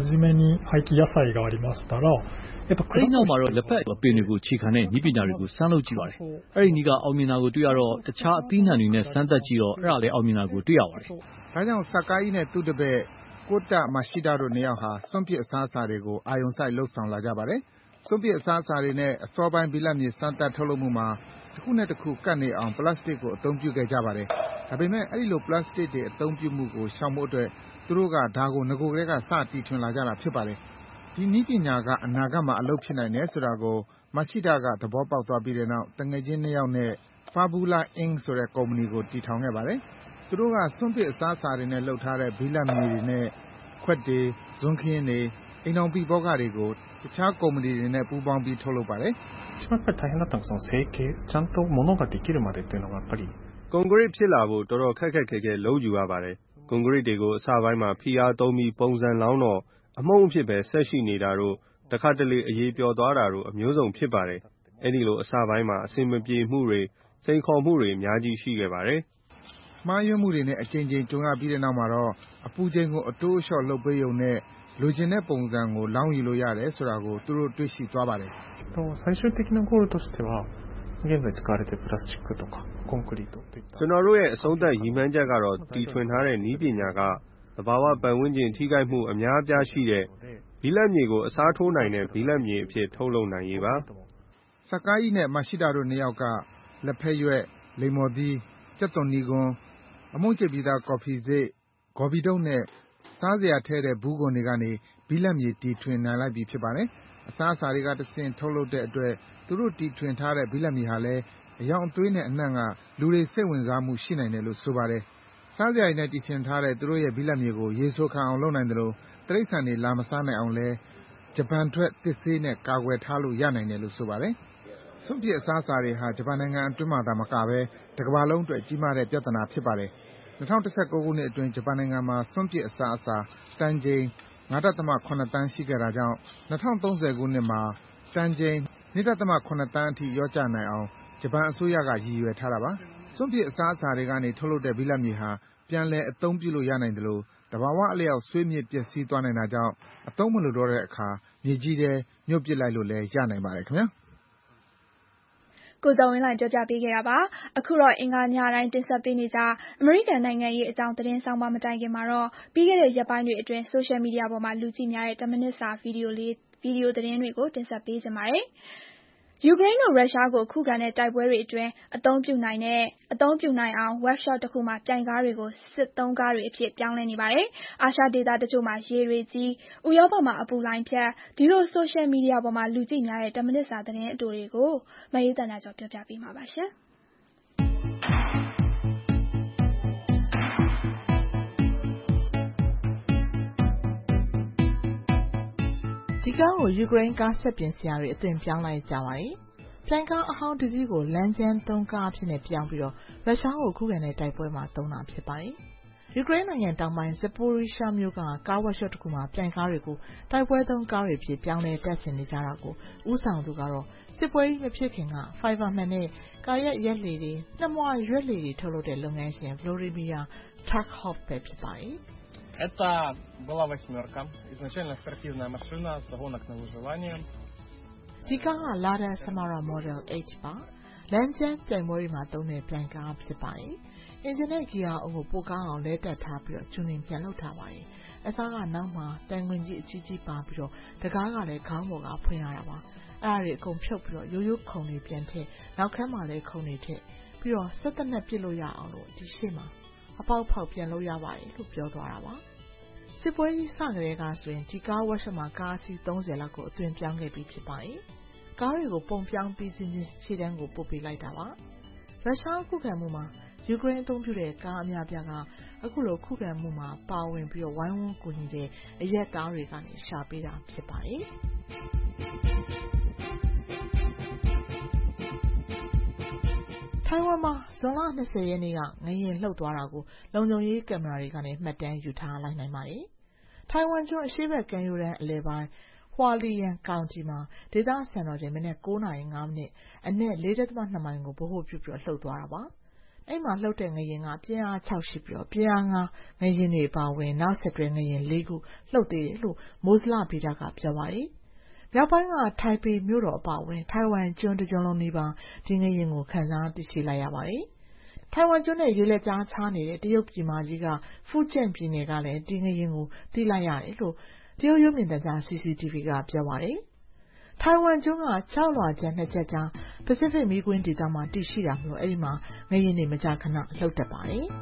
အဲဒီနောက်မှာတော့လက်ဖက်အပင်တွေကိုအခြေခံတဲ့နည်းပညာတွေကိုစမ်းလုပ်ကြည့်ပါတယ်။အဲဒီနည်းကအောင်မြင်တာကိုတွေ့ရတော့တခြားအသီးနှံတွေနဲ့စမ်းသပ်ကြည့်တော့အဲ့ဒါလည်းအောင်မြင်တာကိုတွေ့ရပါတယ်။ဒါကြောင့် Sakai နဲ့သူ့တပည့် Kota Mashida တို့နှစ်ယောက်ဟာစွန့်ပစ်အစားအစာတွေကိုအာရုံစိုက်လုပ်ဆောင်လာကြပါတယ်။စွန့်ပစ်အစားအစာတွေနဲ့အစောပိုင်းဘိလပ်မြေစမ်းသပ်ထုတ်လုပ်မှုမှာတခုနဲ့တခုကပ်နေအောင်ပလတ်စတစ်ကိုအသုံးပြုခဲ့ကြပါတယ်။ဒါပေမဲ့အဲဒီလိုပလတ်စတစ်တွေအသုံးပြုမှုကိုရှောင်ဖို့အတွက်သူတို့ကဒါကိုနဂိုကတည်းကစတီထွင်လာကြတာဖြစ်ပါတယ်။ဒီနည်းပညာကအနာဂတ်မှာအလုပ်ဖြစ်နိုင်တယ်ဆိုတာကို Mashida ကသဘောပေါက်သွားပြီးတဲ့နောက်သူငယ်ချင်းနှစ်ယောက်နဲ့ Fabula Inc ဆိုတဲ့ကုမ္ပဏီကိုတည်ထောင်ခဲ့ပါတယ်။သူတို့ကစွန့်ပစ်အစားအစာတွေနဲ့လုပ်ထားတဲ့ဘိလပ်မြေတွေနဲ့ခွက်တွေ၊ဇွန်းခင်းတွေ၊အိမ်ထောင်ပရိဘောဂတွေကိုတခြားကုမ္ပဏီတွေနဲ့ပူးပေါင်းပြီးထုတ်လုပ်ပါတယ်။一番大変だったのは成形ちゃんと物ができるまでっていうのがやっぱりကွန်ကရစ်ဖြစ်လာဖို့တော်တော်ခက်ခက်ခဲခဲလုပ်ယူရပါတယ်။ကွန်ကရစ်တွေကိုအစပိုင်းမှာဖိအားသုံးပြီးပုံစံလောင်းတော့အမှုန့်အဖြစ်ပဲဆက်ရှိနေတာတို့တခါတလေအရေးပျော်သွားတာတို့အမျိုးစုံဖြစ်ပါတယ်။အဲဒီလိုအစပိုင်းမှာအဆင်မပြေမှုတွေစိန်ခေါ်မှုတွေအများကြီးရှိခဲ့ပါတယ်။မှားယွင်းမှုတွေနဲ့အကြိမ်ကြိမ်ကြုံရပြီးတဲ့နောက်မှာတော့အပူချိန်ကိုအတိုးအလျှော့လုပ်ပေးရုံနဲ့လိုချင်တဲ့ပုံစံကိုလောင်းယူလို့ရတယ်ဆိုတာကိုသူတို့တွေ့ရှိသွားပါတယ်။最終的なゴールとしては現在使われているプラスチックとかコンクリートといったကျွန်တော်တို့ရဲ့အဆုံးသတ်ရည်မှန်းချက်ကတော့တီထွင်ထားတဲ့နည်းပညာကသဘာဝပတ်ဝန်းကျင်ထိခိုက်မှုအများအပြားရှိတဲ့ဘိလပ်မြေကိုအစားထိုးနိုင်တဲ့ဘိလပ်မြေအဖြစ်ထုတ်လုပ်နိုင်ရေးပါ။ဆာကားကြီးနဲ့မာရှိတာတို့2ယောက်ကလက်ဖက်ရွက်၊လိမ္မော်သီး၊ကြက်သွန်နီခွန်း၊အမုန့်ကျိတ်ပြီးသားကော်ဖီစေ့၊ဂေါ်ဖီထုပ်နဲ့စားစရာထည့်တဲ့ဘူးခွံတွေကနေဘိလပ်မြေတီထွင်နိုင်လိုက်ပြီဖြစ်ပါတယ်။အစားအစာတွေကတဆင့်ထုတ်လုပ်တဲ့အတွက်သူတို့တီထွင်ထားတဲ့ဘိလပ်မြေဟာလည်းအရောင်အသွေးနဲ့အနှံ့ကလူတွေစိတ်ဝင်စားမှုရှိနိုင်တယ်လို့ဆိုပါတယ်။စားစရာတွေနဲ့တီထွင်ထားတဲ့သူတို့ရဲ့ဘိလပ်မြေကိုရေဆိုခံအောင်လုပ်နိုင်သလိုတိရစ္ဆာန်တွေလာမစားနိုင်အောင်လည်းဂျပန်ထွက်သစ်ဆေးနဲ့ကာကွယ်ထားလို့ရနိုင်တယ်လို့ဆိုပါတယ်။စွန့်ပစ်အစားအစာတွေဟာဂျပန်နိုင်ငံအတွင်းမှာသာမကဘဲတကမ္ဘာလုံးအတွက်ကြီးမားတဲ့ပြဿနာဖြစ်ပါတယ်။ 2019 ခုနှစ်အတွင်းဂျပန်နိုင်ငံမှာစွန့်ပစ်အစားအစာတန်ချိန် 5.7 သန်းရှိခဲ့တာကြောင့်2030 ခုနှစ်မှာတန်ချိန် 2.7 သန်းအထိလျော့ကျနိုင်အောင်ဂျပန်အစိုးရကရည်ရွယ်ထားတာပါ။စွန့်ပစ်အစားအစာတွေကနေထုတ်လုပ်တဲ့ဘိလပ်မြေဟာပြန်လည်အသုံးပြုလို့ရနိုင်သလိုသဘာဝအလျောက်ဆွေးမြေ့ပျက်စီးသွားနိုင်တာကြောင့်အသုံးမလိုတော့တဲ့အခါမြေကြီးထဲမြုပ်ပစ်လိုက်လို့လည်းရနိုင်ပါတယ်ခင်ဗျာ။ကိုဇော်ဝင်းလှိုင်ပြောပြပေးခဲ့တာပါ။အခုတော့အင်္ဂါညတိုင်းတင်ဆက်ပေးနေကြအမေရိကန်နိုင်ငံရေးအကြောင်းသတင်းဆောင်မတိုင်ခင်မှာတော့ပြီးခဲ့တဲ့ရက်ပိုင်းတွေအတွင်းဆိုရှယ်မီဒီယာပေါ်မှာလူကြည့်များတဲ့10မိနစ်စာဗီဒီယိုသတင်းတွေကိုတင်ဆက်ပေးကြပါမယ်။ယူကရိန်းတို့ရုရှားကိုခုခံတဲ့တိုက်ပွဲတွေအတွင်းအသုံးပြုနိုင်အောင် workshop တစ်ခုမှာပြိုင်ကားတွေကိုစစ်သုံးကားတွေအဖြစ်ပြောင်းလဲနေပါတယ်။အာရှဒေသတချို့မှာရေတွေကြီး၊ဥရောပမှာအပူလှိုင်းဖြတ်ဒီလိုဆိုရှယ်မီဒီယာပေါ်မှာလူကြည့်များတဲ့10မိနစ်စာသတင်းအတိုတွေကိုမအေးသန္တာကျော်ပြောပြပေးမှာပါရှင်။ဒီကားကိုယူကရိန်းကားဆက်ပြင်ဆရာတွေအသွင်ပြောင်းလိုက်ကြပါတယ်။ပြိုင်ကားအဟောင်းတစ်စီးကိုလမ်းကျန်းသုံးကားအဖြစ်နဲ့ပြောင်းပြီးရုရှားကိုခုခံတဲ့တိုက်ပွဲမှာသုံးတာဖြစ်ပါတယ်။ယူကရိန်းနိုင်ငံတောင်ပိုင်း Zaporizhzhia မြို့ကကားဝက်ရှော့တစ်ခုမှာပြိုင်ကားတွေကိုတိုက်ပွဲသုံးကားတွေဖြစ်ပြောင်းလဲတပ်ဆင်နေကြတာကိုဦးဆောင်သူကတော့စစ်ပွဲကြီးမဖြစ်ခင်က Fiverr မှန်တဲ့ကာရက်ရက်လေတွေနှမွှားရွက်လေတွေထုတ်လုပ်တဲ့လုပ်ငန်းရှင် Vladimir Tarkov ပဲဖြစ်ပါတယ်။ Это была восьмерка. Изначально спортивная машина с гонок на выживание. ဒီကားက Lada Samara Model H ပါ။လမ်းကျန်းပြိုင်ပွဲတွေမှာသုံးတဲ့ပြိုင်ကားဖြစ်ပါတယ်။အင်ဂျင်နဲ့ဂီယာအုံးကိုပိုကောင်းအောင်လဲတက်ထားပြီးဂျူနင်ပြန်လုပ်ထားပါတယ်။အစားကနောက်မှာတန်ခွင်ကြီးအကြီးကြီးပါပြီးတကားကလည်းခေါင်းပေါ်ကဖွင့်ရတာပါ။အဲ့ဒါတွေအကုန်ဖြုတ်ပြီးရိုးရိုးခုံတွေပြန်ထည့်နောက်ခန်းမှာလည်းခုံတွေထည့်ပြီးစက်သက်နဲ့ပစ်လို့ရအောင်လို့ဒီရှေ့မှာအပေါက်ဖောက်ပြန်လုပ်ရပါတယ်လို့ပြောသွားတာပါ။စစ်ပွဲကြီးစကြတဲ့ကဆိုရင်ဒီကားဝက်ရှမှာကားအစီး30လောက်ကိုအသွင်ပြောင်းခဲ့ပြီးဖြစ်ပါတယ်။ကားတွေကိုပုံပြောင်းပြီးချင်းရှေ့တန်းကိုပို့ပေးလိုက်တာပါ။ရုရှားခုခံမှုမှာယူကရိန်းအသုံးပြုတဲ့ကားအများပြားကအခုလိုခုခံမှုမှာပါဝင်ပြီးဝိုင်းဝန်းကူညီတဲ့အရက်သားတွေကနေရှာပေးတာဖြစ်ပါတယ်။ထိုင်ဝမ်မှာဇွန်လ20 ရက်နေ့ကငလျင်လှုပ်သွားတာကိုလုံခြုံရေးကင်မရာတွေကနေမှတ်တမ်းယူထားလိုက်နိုင်ပါတယ်။ထိုင်ဝမ်ကျွန်းအရှေ့ဘက်ကမ်းရိုးတန်းအလယ်ပိုင်းHualien County မှာဒေသစံတော်ချိန်မနက် 9:05 မိနစ်အနက် 4.2 မိုင်ကိုဗဟိုပြုပြီးလှုပ်သွားတာပါ။အဲ့မှာလှုပ်တဲ့ငလျင်ကပြင်းအား6ရှိပြီးပြင်းအား5ငလျင်တွေပါဝင်နောက်ဆက်တွဲငလျင်4ခုလှုပ်သေးတယ်လို့မိုးဇလဗေဒကပြောပါတယ်။မြောက်ပိုင်းကထိုင်ပေမြို့တော်အပါအဝင်ထိုင်ဝမ်ကျွန်းတစ်ကျွန်းလုံးနီးပါးဒီငလျင်ကိုခံစားသိရှိလိုက်ရပါတယ်။ထိုင်ဝမ်ကျွန်းနဲ့ရေလက်ကြားခြားနေတဲ့တရုတ်ပြည်မကြီးကဖူကျင့်ပြည်နယ်ကလည်းဒီငလျင်ကိုသိလိုက်ရတယ်လို့တရုတ်ရုပ်မြင်သံကြား CCTV ကပြောပါတယ်။ထိုင်ဝမ်ကျွန်းက6လွှာကျန်2ချက်ကြားပစိဖိတ်မီးကွင်းဒေသမှာတည်ရှိတာမို့အဲ့ဒီမှာငလျင်တွေမကြာခဏလှုပ်တတ်ပါတယ်။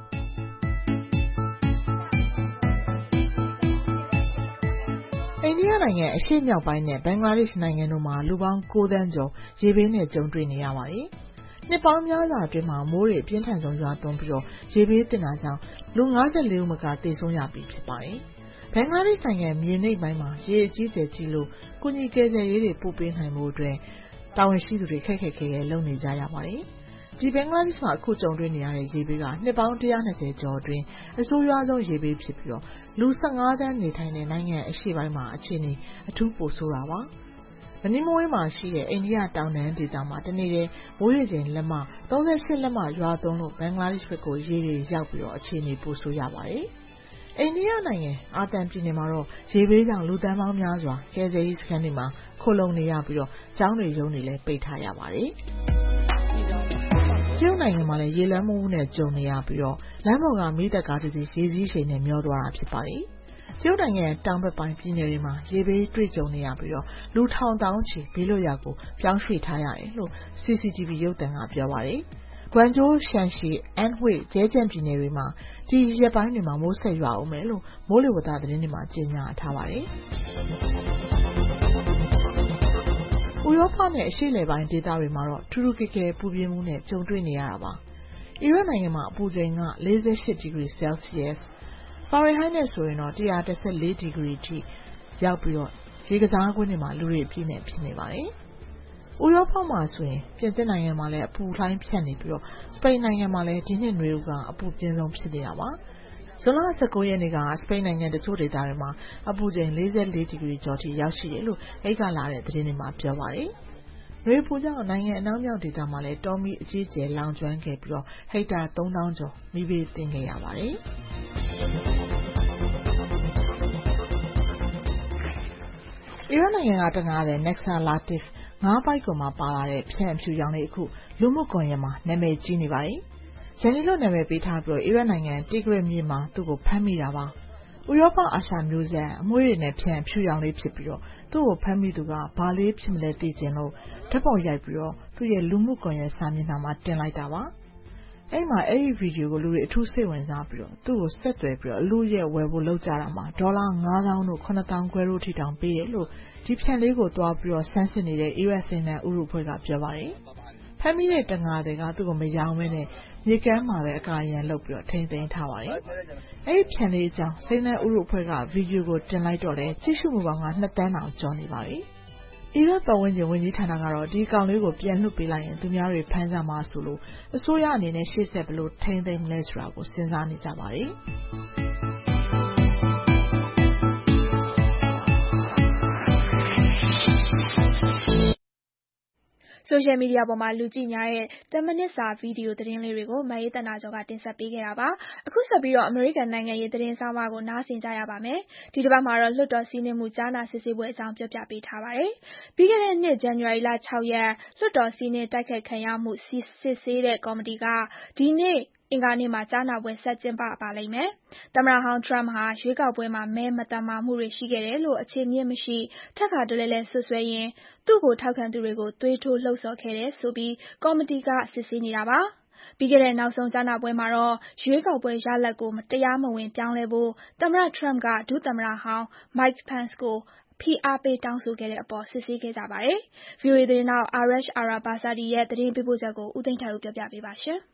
အိန္ဒိယနိုင်ငံအရှေ့မြောက်ပိုင်းနဲ့ဘင်္ဂလားဒေ့ရှ်နိုင်ငံတို့မှာလူပေါင်း9 သန်းကျော်ရေဘေးနဲ့ကြုံတွေ့နေရပါတယ်။နှစ်ပေါင်းများစွာအတွင်းမှာမိုးတွေအပြင်းထန်ဆုံးရွာသွန်းပြီးရေဘေးသင့်တာကြောင့်လူ54ဦးမကသေဆုံးရပြီဖြစ်ပါတယ်။ဘင်္ဂလားဒေ့ရှ်နိုင်ငံမြေနိမ့်ပိုင်းမှာရေအကြီးကျယ်ကြီးလို့ကုညီကယ်ဆယ်ရေးတွေပို့ပေးနိုင်မှုအတွက်တာဝန်ရှိသူတွေခက်ခက်ခဲခဲလုပ်နေကြရပါတယ်။ဒီဘင်္ဂလားဒေ့ရှ်မှာအခုကြုံတွေ့နေရတဲ့ရေဘေးကနှစ်ပေါင်း120ကျော်အတွင်းအဆိုးရွားဆုံးရေဘေးဖြစ်ပြီးလူ15သန်းနေထိုင်တဲ့နိုင်ငံအရှေ့ပိုင်းမှာအခြေအနေအထူးပိုဆိုးတာပါ။မနီမဝေးမှာရှိတဲ့အိန္ဒိယတောင်တန်းဒေသမှာတနေ့တည်းမိုးရေချိန်လက်မ38လက်မရွာသွန်းလို့ဘင်္ဂလားဒေ့ရှ်ဘက်ကိုရေတွေရောက်ပြီးအခြေအနေပိုဆိုးရပါတယ်။အိန္ဒိယနိုင်ငံအာသံပြည်နယ်မှာတော့ရေဘေးကြောင့်လူသန်းပေါင်းများစွာကယ်ဆယ်ရေးစခန်းတွေမှာခိုလုံနေရပြီးကျောင်းတွေရုံးတွေလည်းပိတ်ထားရပါတယ်။တရုတ်နိုင်ငံမှာလည်းရေလွှမ်းမိုးမှုနဲ့ကြုံနေရပြီးလမ်းပေါ်ကမီးတပ်ကားတစ်စီးရေကြီးချိန်နဲ့မျောသွားတာဖြစ်ပါတယ်။တရုတ်နိုင်ငံတောင်ဘက်ပိုင်းပြည်နယ်တွေမှာရေဘေးတွေ့ကြုံနေရပြီးလူထောင်သောင်းချီဘေးလွတ်ရာကိုပြောင်းရွှေ့ထားရတယ်လို့ CCTV ရုပ်သံကပြောပါတယ်။ကွမ်ကျိုး ရှန်ရှီ အန်ဟွေ့ ဂျဲကျန့်ပြည်နယ်တွေမှာဒီရက်ပိုင်းတွေမှာမိုးဆက်ရွာဦးမယ်လို့မိုးလေဝသသတင်းတွေမှာကြေညာထားပါတယ်။ဥရောပနဲ့အရှေ့အလယ်ပိုင်းဒေသတွေမှာတော့ထူးထူးကဲကဲပူပြင်းမှုနဲ့ကြုံတွေ့နေရတာပါ။အီရတ်နိုင်ငံမှာအပူချိန်က48 ဒီဂရီဆဲလ်စီယပ်စ် ဖာရင်ဟိုက်နဲ့ဆိုရင်တော့114 ဒီဂရီထိရောက်ပြီးရေကစားကွင်းတွေမှာလူတွေအပြည့်နဲ့ဖြစ်နေပါတယ်။ဥရောပမှာဆိုရင်ပြင်သစ်နိုင်ငံမှာလည်းအပူလှိုင်းဖြတ်နေပြီးစပိန်နိုင်ငံမှာလည်းဒီနှစ်နွေဦးကအပူပြင်းဆုံးဖြစ်နေတာပါ။ဇွန်လ19 ရက်နေ့ကစပိန်နိုင်ငံတချို့ဒေသတွေမှာအပူချိန်44 ဒီဂရီကျော်ထိရောက်ရှိတယ်လို့အဲ့ကလာတဲ့သတင်းတွေမှာပြောပါတယ်။နွေပူကြောင့်နိုင်ငံအနောက်မြောက်ဒေသမှာလည်းတောမီအကြီးကျယ်လောင်ကျွမ်းခဲ့ပြီးဟက်တာ 3000 ကျော်မီးဘေးသင့်ခဲ့ရပါတယ်။အီရတ်နိုင်ငံကတငါးတဲ့ Nexa Latif ငါးပိုက်ကွန်မှာပါလာတဲ့ဖြန့်အဖြူရောင်လေးအခုလူမှုကွန်ရက်မှာနာမည်ကြီးနေပါတယ်။ဂျန်နီလို့နာမည်ပေးထားပြီးအီရတ်နိုင်ငံတီဂရစ်မြို့မှာသူ့ကိုဖမ်းမိတာပါ။ဥရောပအာရှမျိုးဆက်အမွှေးတွေနဲ့ဖြန့်ဖြူရောင်လေးဖြစ်ပြီးသူ့ကိုဖမ်းမိသူကဘာလေးဖြစ်မလဲသိချင်လို့ဓာတ်ပုံရိုက်ပြီးသူ့ရဲ့လူမှုကွန်ရက်စာမျက်နှာမှာတင်လိုက်တာပါ။အဲ့မှာအဲ့ဒီဗီဒီယိုကိုလူတွေအထူးစိတ်ဝင်စားပြီးသူ့ကိုဆက်သွယ်ပြီးအလူရဲ့ဝယ်ဖို့လုပ်ကြတာမှာ$9000တို့$9000ခွဲတို့ထိတောင်ပေးတယ်လို့ဒီဖြန့်လေးကိုတွားပြီးဆန်းစစ်နေတဲ့အီရတ်စိန်နယ်ဥရုဖွဲ့ကပြောပါတယ်။ဖမ်းမိတဲ့တငါတွေကသူ့ကိုမရောင်းဘဲနဲ့မြေကမ်းမှာပဲအကာအရံလုပ်ပြီးထိန်းသိမ်းထားပါတယ်။အဲ့ဒီဖြန့်လေးအကြောင်းစိန်နယ်ဥရုဖွဲ့ကဗီဒီယိုကိုတင်လိုက်တော့လေကြည့်ရှုမှုပေါင်းက2 သန်းတောင်ကျော်နေပါပြီ။အီရတ်ပတ်ဝန်းကျင်ဝန်ကြီးဌာနကတော့ဒီကောင်လေးကိုပြန်လွှတ်ပေးလိုက်ရင်သူများတွေဖမ်းကြမှာဆိုလို့အစိုးရအနေနဲ့ရှေ့ဆက်ဘယ်လိုထိန်းသိမ်းမလဲဆိုတာကိုစဉ်းစားနေကြပါတယ်။ဆိုရှယ်မီဒီယာပေါ်မှာလူကြည့်များတဲ့10 မိနစ်စာဗီဒီယိုသတင်းလေးတွေကိုမအေးသန္တာကျော်ကတင်ဆက်ပေးခဲ့တာပါ။အခုဆက်ပြီးအမေရိကန်နိုင်ငံရေးသတင်းဆောင်းပါးကိုနားဆင်ကြရပါမယ်။ဒီတစ်ပတ်မှာတော့လွှတ်တော်စီးနင်းမှုကြားနာစစ်ဆေးပွဲအကြောင်းပြောပြပေးထားပါတယ်။ပြီးခဲ့တဲ့နှစ်ဇန်နဝါရီလ6 ရက်လွှတ်တော်စီးနင်းတိုက်ခိုက်ခံရမှုစစ်ဆေးတဲ့ကော်မတီကဒီနေ့အင်္ဂါနေ့မှာကြားနာပွဲဆက်ကျင်းပပါလိမ့်မယ်။သမ္မတဟောင်း Trump ဟာရွေးကောက်ပွဲမှာမဲမသမာမှုတွေရှိခဲ့တယ်လို့အခြေအမြစ်မရှိထပ်ခါတလဲလဲစွပ်စွဲရင်းသူ့ကိုထောက်ခံသူတွေကိုသွေးထိုးလှုံ့ဆော်ခဲ့တယ်ဆိုပြီးကော်မတီကစစ်ဆေးနေတာပါ။ပြီးခဲ့တဲ့နောက်ဆုံးကြားနာပွဲမှာတော့ရွေးကောက်ပွဲရလဒ်ကိုတရားမဝင်ပြောင်းလဲဖို့သမ္မတ Trump ကဒုသမ္မတဟောင်း Mike Pence ကိုဖိအားပေးတောင်းဆိုခဲ့တဲ့အပေါ်စစ်ဆေးခဲ့ကြပါတယ်။ VOA သတင်းထောက် Arash Arabasadi ရဲ့သတင်းပေးပို့ချက်ကိုဦးသိန်းထိုက်ဦးပြောပြပေးပါရှင်။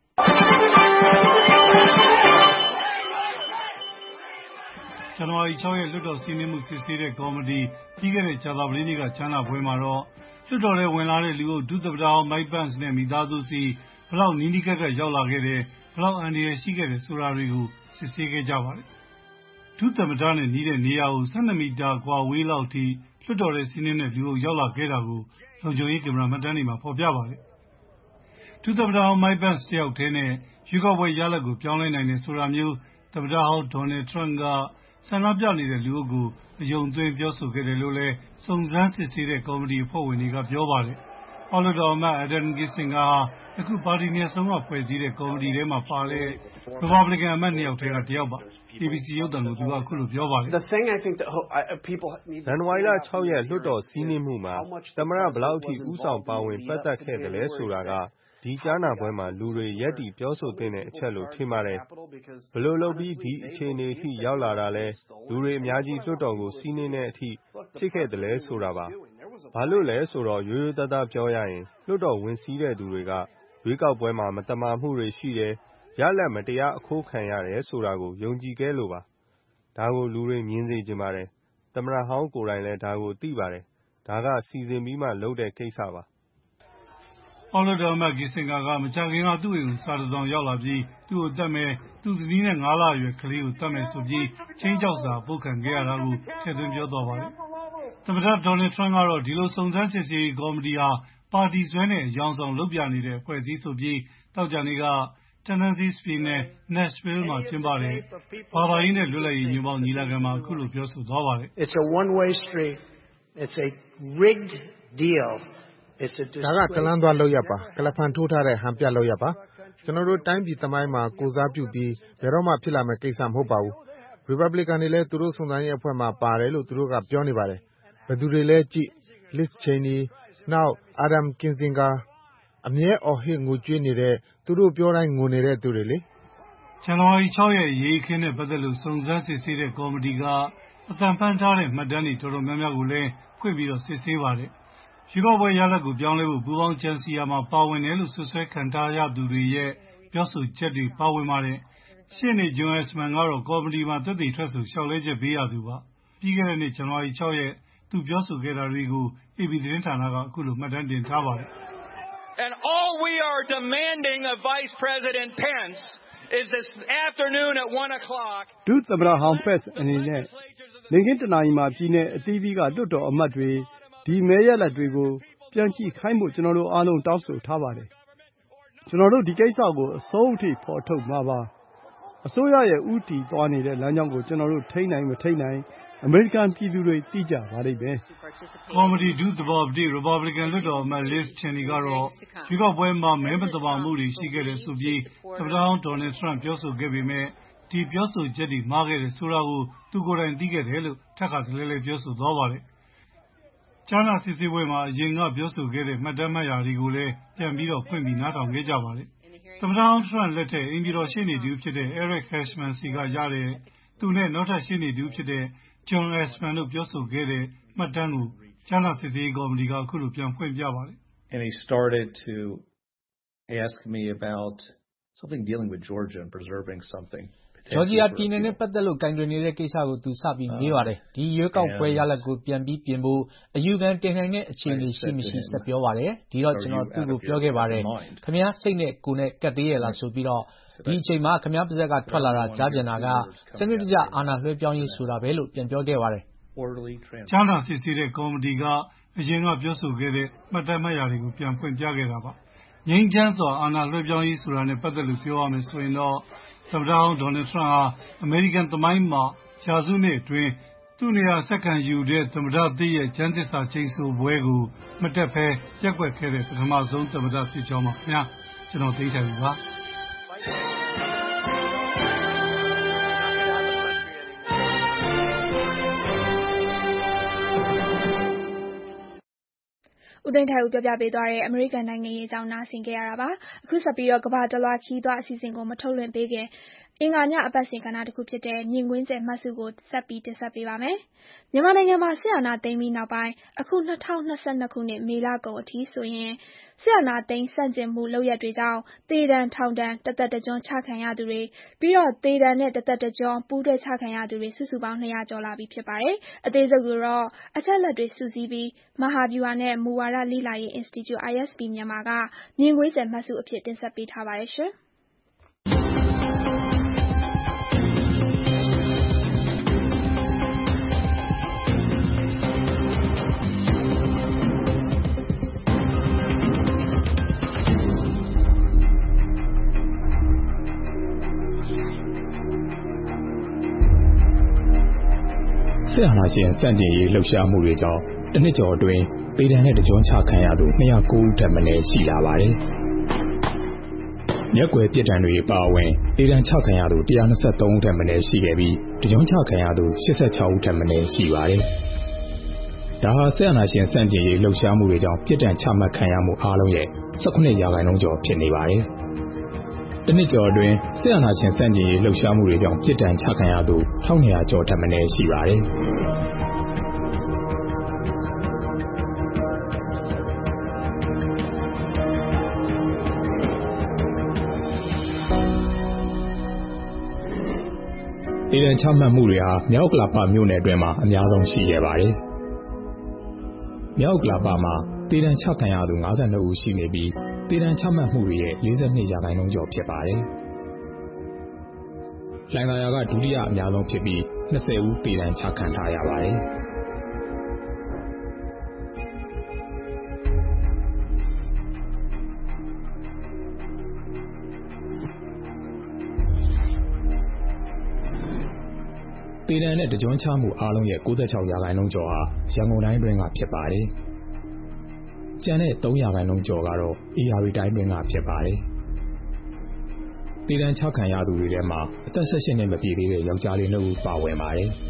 ဇန်နဝါရီ 6 ရက်လွှတ်တော်စီးနင်းမှုစစ်ဆေးတဲ့ကော်မတီပြီးခဲ့တဲ့ကြာသပတေးနေ့ကကြားနာပွဲမှာတော့လွှတ်တော်ထဲဝင်လာတဲ့လူအုပ်ဒုသမ္မတဟောင်း Mike Pence နဲ့မိသားစုစီဘယ်လောက်နီးနီးကပ်ကပ်ရောက်လာခဲ့တယ်ဘယ်လောက်အန္တရာယ်ရှိခဲ့တယ်ဆိုတာတွေကိုစစ်ဆေးခဲ့ကြပါတယ်။ဒုသမ္မတနဲ့နီးတဲ့နေရာကို12 မီတာကွာဝေးလောက်ထိလွှတ်တော်ထဲစီးနင်းတဲ့လူအုပ်ရောက်လာခဲ့တာကိုလုံခြုံရေးကင်မရာမှတ်တမ်းတွေမှာဖော်ပြပါတယ်။ဒုသမ္မတဟောင်း Mike Pence တယောက်တည်းနဲ့ရွေးကောက်ပွဲရလဒ်ကိုပြောင်းလဲနိုင်တယ်ဆိုတာမျိုးသမ္မတဟောင်း Donald Trump ကဆန္ဒပြနေတဲ့လူအုပ်ကိုအယုံသွင်းပြောဆိုခဲ့တယ်လို့လည်းစုံစမ်းစစ်ဆေးတဲ့ကော်မတီအဖွဲ့ဝင်တွေကပြောပါတယ်။အောက်လွှတ်တော်အမတ် Adam Kinzinger ဟာအခုပါတီနှစ်ရပ်စလုံးကဖွဲ့စည်းတဲ့ကော်မတီထဲမှာပါတဲ့ Republican အမတ်2ယောက်ထဲကတယောက်ပါ။ ABC ရုပ်သံကိုသူကအခုလိုပြောပါတယ်။ဇန်နဝါရီလ6 ရက်လွှတ်တော်စီးနင်းမှုမှာသမ္မတဘယ်လောက်ထိဦးဆောင်ပါဝင်ပတ်သက်ခဲ့တယ်လဲဆိုတာကဒီကြားနာပွဲမှာလူတွေရပ်တည်ပြောဆိုသင့်တဲ့အချက်လို့ထင်ပါတယ်။ဘယ်လိုလုပ်ပြီးဒီအခြေအနေအထိရောက်လာတာလဲလူတွေအများကြီးလွှတ်တော်ကိုစီးနင်းတဲ့အထိဖြစ်ခဲ့တယ်လဲဆိုတာပါ။ဘာလို့လဲဆိုတော့ရိုးရိုးသားသားပြောရရင်လွှတ်တော်ဝင်စီးတဲ့သူတွေကရွေးကောက်ပွဲမှာမသမာမှုတွေရှိတယ်ရလဒ်မတရားအခိုးခံရတယ်ဆိုတာကိုယုံကြည်ခဲ့လို့ပါ။ဒါကိုလူတွေမြင်စေချင်ပါတယ်။သမ္မတဟောင်းကိုယ်တိုင်လည်းဒါကိုသိပါတယ်။ဒါကစီစဉ်ပြီးမှလုပ်တဲ့ကိစ္စပါ။အောက်လွှတ်တော်အမတ် Kinzinger ကမကြာခင်ကသူ့အိမ်ကိုစာတစောင်ရောက်လာပြီးသူ့ကိုတတ်မယ်သူ့ဇနီးနဲ့5 လအရွယ်ကလေးကိုတတ်မယ်ဆိုပြီးချင်းချောက်စာပို့ခံခဲ့ရတာကိုထည့်သွင်းပြောသွားပါတယ်။သမ္မတ Donald Trump ကတော့ဒီလိုစုံစမ်းစစ်ဆေးရေးကော်မတီဟာပါတီစွဲနဲ့အယောင်ဆောင်လုပ်ပြနေတဲ့အဖွဲ့အစည်းဆိုပြီးသောကြာနေ့က Tennessee ပြည်နယ် Nashville မှာကျင်းပတဲ့ဘာသာရေးနဲ့လွတ်လပ်ရေးညွန့်ပေါင်းညီလာခံမှာအခုလိုပြောဆိုသွားပါတယ်။ဒါကကလန်းသွားလုပ်ရပ်ပါ။ကလပ်ဖန်ထိုးထားတဲ့ဟန်ပြလုပ်ရပ်ပါ။ကျွန်တော်တို့တိုင်းပြည်သမိုင်းမှာကိုယ်စားပြုပြီးဘယ်တော့မှဖြစ်လာမယ့်ကိစ္စမဟုတ်ပါဘူး။ Republican တွေလည်းသူတို့စုံစမ်းရေးအဖွဲ့မှာပါတယ်လို့သူတို့ကပြောနေပါတယ်။ဘယ်သူတွေလဲကြည့် Liz Cheney နောက် Adam Kinzinger အမြဲအော်ဟစ်ငိုကြွေးနေတဲ့သူတို့ပြောတိုင်းငိုနေတဲ့သူတွေလေ။ဇန်နဝါရီ 6 ရက်ရေးအခင်းနဲ့ပတ်သက်လို့စုံစမ်းစစ်ဆေးတဲ့ကော်မတီကအသံဖမ်းထားတဲ့မှတ်တမ်းတွေတော်တော်များများကိုလည်းဖွင့်ပြီးတော့စစ်ဆေးပါတယ်။ရွေးကောက်ပွဲရလဒ်ကိုပြောင်းလဲဖို့ပူးပေါင်းကြံစည်ရာမှာပါဝင်တယ်လို့ဆွဆွဲခံထားရသူတွေရဲ့ပြောဆိုချက်တွေပါဝင်ပါတယ်။ရှေ့နေ John Eastman ကတော့ကော်မတီမှာသက်သေထွက်ဆိုလျှောက်လဲချက်ပေးရသူပါ။ပြီးခဲ့တဲ့နှစ်ဇန်နဝါရီ 6 ရက်သူပြောဆိုခဲ့တာတွေကို AP သတင်းဌာနကအခုလိုမှတ်တမ်းတင်ထားပါတယ်။ And all we are demanding of Vice President Pence is this afternoon at 1 o'clock ဒုသမ္မတဟောင်း Pence အနေနဲ့နေ့ခင်းတနာရီမှာပြည်내အသီးသီးကလွှတ်တော်အမတ်တွေဒီမဲရလဒ်တွေကိုပြန်ကြည့်ခိုင်းဖို့ကျွန်တော်တို့အားလုံးတောင်းဆိုထားပါတယ်။ကျွန်တော်တို့ဒီကိစ္စကိုအဆုံးအထိဖော်ထုတ်မှာပါ။အစိုးရရဲ့ဥတီသွားနေတဲ့လမ်းကြောင်းကိုကျွန်တော်တို့ထိန်းနိုင်မထိန်းနိုင်အမေရိကန်ပြည်သူတွေသိကြပါလိမ့်မယ်။ကော်မတီဒုသဘောပတိ Republican လွှတ်တော်အမတ် Liz Cheney ကတော့ရွေးကောက်ပွဲမှာမဲမသမာမှုတွေရှိခဲ့တယ်ဆိုပြီးသမ္မတဟောင်း Donald Trump ပြောဆိုခဲ့ပေမဲ့ဒီပြောဆိုချက်တွေမှားခဲ့တယ်ဆိုတာကိုသူကိုယ်တိုင်သိခဲ့တယ်လို့ထပ်ခါတလဲလဲပြောဆိုသွားပါတယ်။ကြားနာစစ်ဆေးပွဲမှာအရင်ကပြောဆိုခဲ့တဲ့မှတ်တမ်းမှတ်ရာတွေကိုလည်းပြန်ပြီးတော့ဖွင့်ပြီးနားထောင်ခဲ့ကြပါတယ်။သမ္မတဟောင်း Trump လက်ထက်အိမ်ပြည်တော်ရှေ့နေတူဖြစ်တဲ့ Eric Cashman စီကရတဲ့သူနဲ့နောက်ထပ်ရှေ့နေတူဖြစ်တဲ့John Eastman တို့ပြောဆိုခဲ့တဲ့မှတ်တမ်းကိုကြားနာစစ်ဆေးရေးကော်မတီကအခုလိုပြန်ဖွင့်ပြပါတယ်။ And he started to ask me about something dealing with Georgia and preserving something. ဂျော်ဂျီယာပြည်နယ်နဲ့ပတ်သက်လို့ကင်တွယ်နေတဲ့ကိစ္စကိုသူစပြီးမေးပါတယ်။ဒီရွေးကောက်ပွဲရလဒ်ကိုပြန်ပြီးပြင်ဖို့အယူခံတင်နိုင်တဲ့အခြေအနေရှိမရှိဆက်ပြောပါတယ်။ဒီတော့ကျွန်တော်သူ့ကိုပြောခဲ့ပါတယ်။ခင်ဗျားစိတ်နဲ့ကိုယ်နဲ့ကတ်သေးရလားဆိုပြီးတော့ဒီအချိန်မှာခင်ဗျားပါဇက်ကထွက်လာတာကြားကျင်တာကစနစ်တကျအာဏာလွှဲပြောင်းရေးဆိုတာပဲလို့ပြန်ပြောခဲ့ပါတယ်။ကြားနာစစ်ဆေးတဲ့ကော်မတီကအရင်ကပြောဆိုခဲ့တဲ့မှတ်တမ်းမှတ်ရာတွေကိုပြန်ဖွင့်ပြခဲ့တာပါ။ငြိမ်းချမ်းစွာအာဏာလွှဲပြောင်းရေးဆိုတာနဲ့ပတ်သက်လို့ပြောရမယ်ဆိုရင်တော့သမ္မတဟောင်း Donald Trump ဟာအမေရိကန်သမိုင်းမှာရာစုနှစ်အတွင်းသူ့နေရာဆက်ခံယူတဲ့သမ္မတသစ်ရဲ့ကျမ်းသစ္စာကျိန်ဆိုပွဲကိုမတက်ဘဲပြက်ကွက်ခဲ့တဲ့ပထမဆုံးသမ္မတဖြစ်ကြောင်းပါခင်ဗျာကျွန်တော်သိထိုင်ပါဦးသိန်းထိုင်ဦးပြောပြပေးသွားတဲ့အမေရိကန်နိုင်ငံရေးအကြောင်းနားဆင်ကြရတာပါ။အခုဆက်ပြီးတော့ကမ္ဘာတလွှားခီးသွွားအစီအစဉ်ကိုမထုတ်လွှင့်ပေးခင်အင်္ဂါညအပတ်စဉ်ကဏ္ဍတစ်ခုဖြစ်တဲ့မြင်ကွင်းကျယ်မှတ်စုကိုဆက်ပြီးတင်ဆက်ပေးပါမယ်။မြန်မာနိုင်ငံမှာစစ်အာဏာသိမ်းပြီးနောက်ပိုင်းအခု2022ခုနှစ်မေလကုန်အထိဆိုရင်စစ်အာဏာသိမ်းဆန့်ကျင်မှုလုပ်ရပ်တွေကြောင့်သေဒဏ်ထောင်ဒဏ်တသက်တကျွန်းချခံရသူတွေပြီးတော့သေဒဏ်နဲ့တသက်တကျွန်းပူးတွဲချခံရသူတွေစုစုပေါင်း200ကျော်လာပြီဖြစ်ပါတယ်။အသေးစိတ်ကိုတော့အချက်အလက်တွေစုစည်းပြီးမဟာဗျူဟာနဲ့မူဝါဒလေ့လာရေး Institute ISP မြန်မာကမြင်ကွင်းကျယ်မှတ်စုအဖြစ်တင်ဆက်ပေးထားပါတယ်ရှင်။စစ်အာဏာရှင်စန့်ကျင်ရေးလှုပ်ရှားမှုတွေကြောင့်တစ်နှစ်ကျော်အတွင်းသေဒဏ်နဲ့တကြွချခံရသူ209ဦးထက်မနည်းရှိလာပါတယ်။မျက်ကွယ်ပြစ်ဒဏ်တွေပါဝင်သေဒဏ်ချခံရသူ123ဦးထက်မနည်းရှိခဲ့ပြီးတကြွချခံရသူ86ဦးထက်မနည်းရှိပါတယ်။ဒါဟာစစ်အာဏာရှင်စန့်ကျင်ရေးလှုပ်ရှားမှုတွေကြောင့်ပြစ်ဒဏ်ချမှတ်ခံရမှုအားလုံးရဲ့18%ကျော်ဖြစ်နေပါတယ်။တစ်နှစ်ကျော်အတွင်းစစ်အာဏာရှင်စန့်ကျင်ရေးလှုပ်ရှားမှုတွေကြောင့်ပြစ်ဒဏ်ချခံရသူ1200ကျော်ထက်မနည်းရှိပါတယ်။သေဒဏ်ချမှတ်မှုတွေဟာမြောက်ဥက္ကလာပမြို့နယ်အတွင်းမှာအများဆုံးရှိခဲ့ပါတယ်။မြောက်ဥက္ကလာပမှာသေဒဏ်ချခံရသူ52ဦးရှိနေပြီးသေဒဏ်ချမှတ်မှုတွေရဲ့42%ကျော်ဖြစ်ပါတယ်။လှိုင်သာယာကဒုတိယအများဆုံးဖြစ်ပြီး20ဦးသေဒဏ်ချခံထားရပါတယ်။သေဒဏ်နဲ့တကြွချမှုအားလုံးရဲ့96%ကျော်ဟာရန်ကုန်တိုင်းတွင်းကဖြစ်ပါတယ်။ကျန်တဲ့3%ကျော်ကတော့ AR တိုင်းတွင်းကဖြစ်ပါတယ်။သေဒဏ်ချခံရသူတွေထဲမှာအသက်18နှစ်မပြည့်သေးတဲ့ယောက်ျားလေး2ဦးပါဝင်ပါတယ်။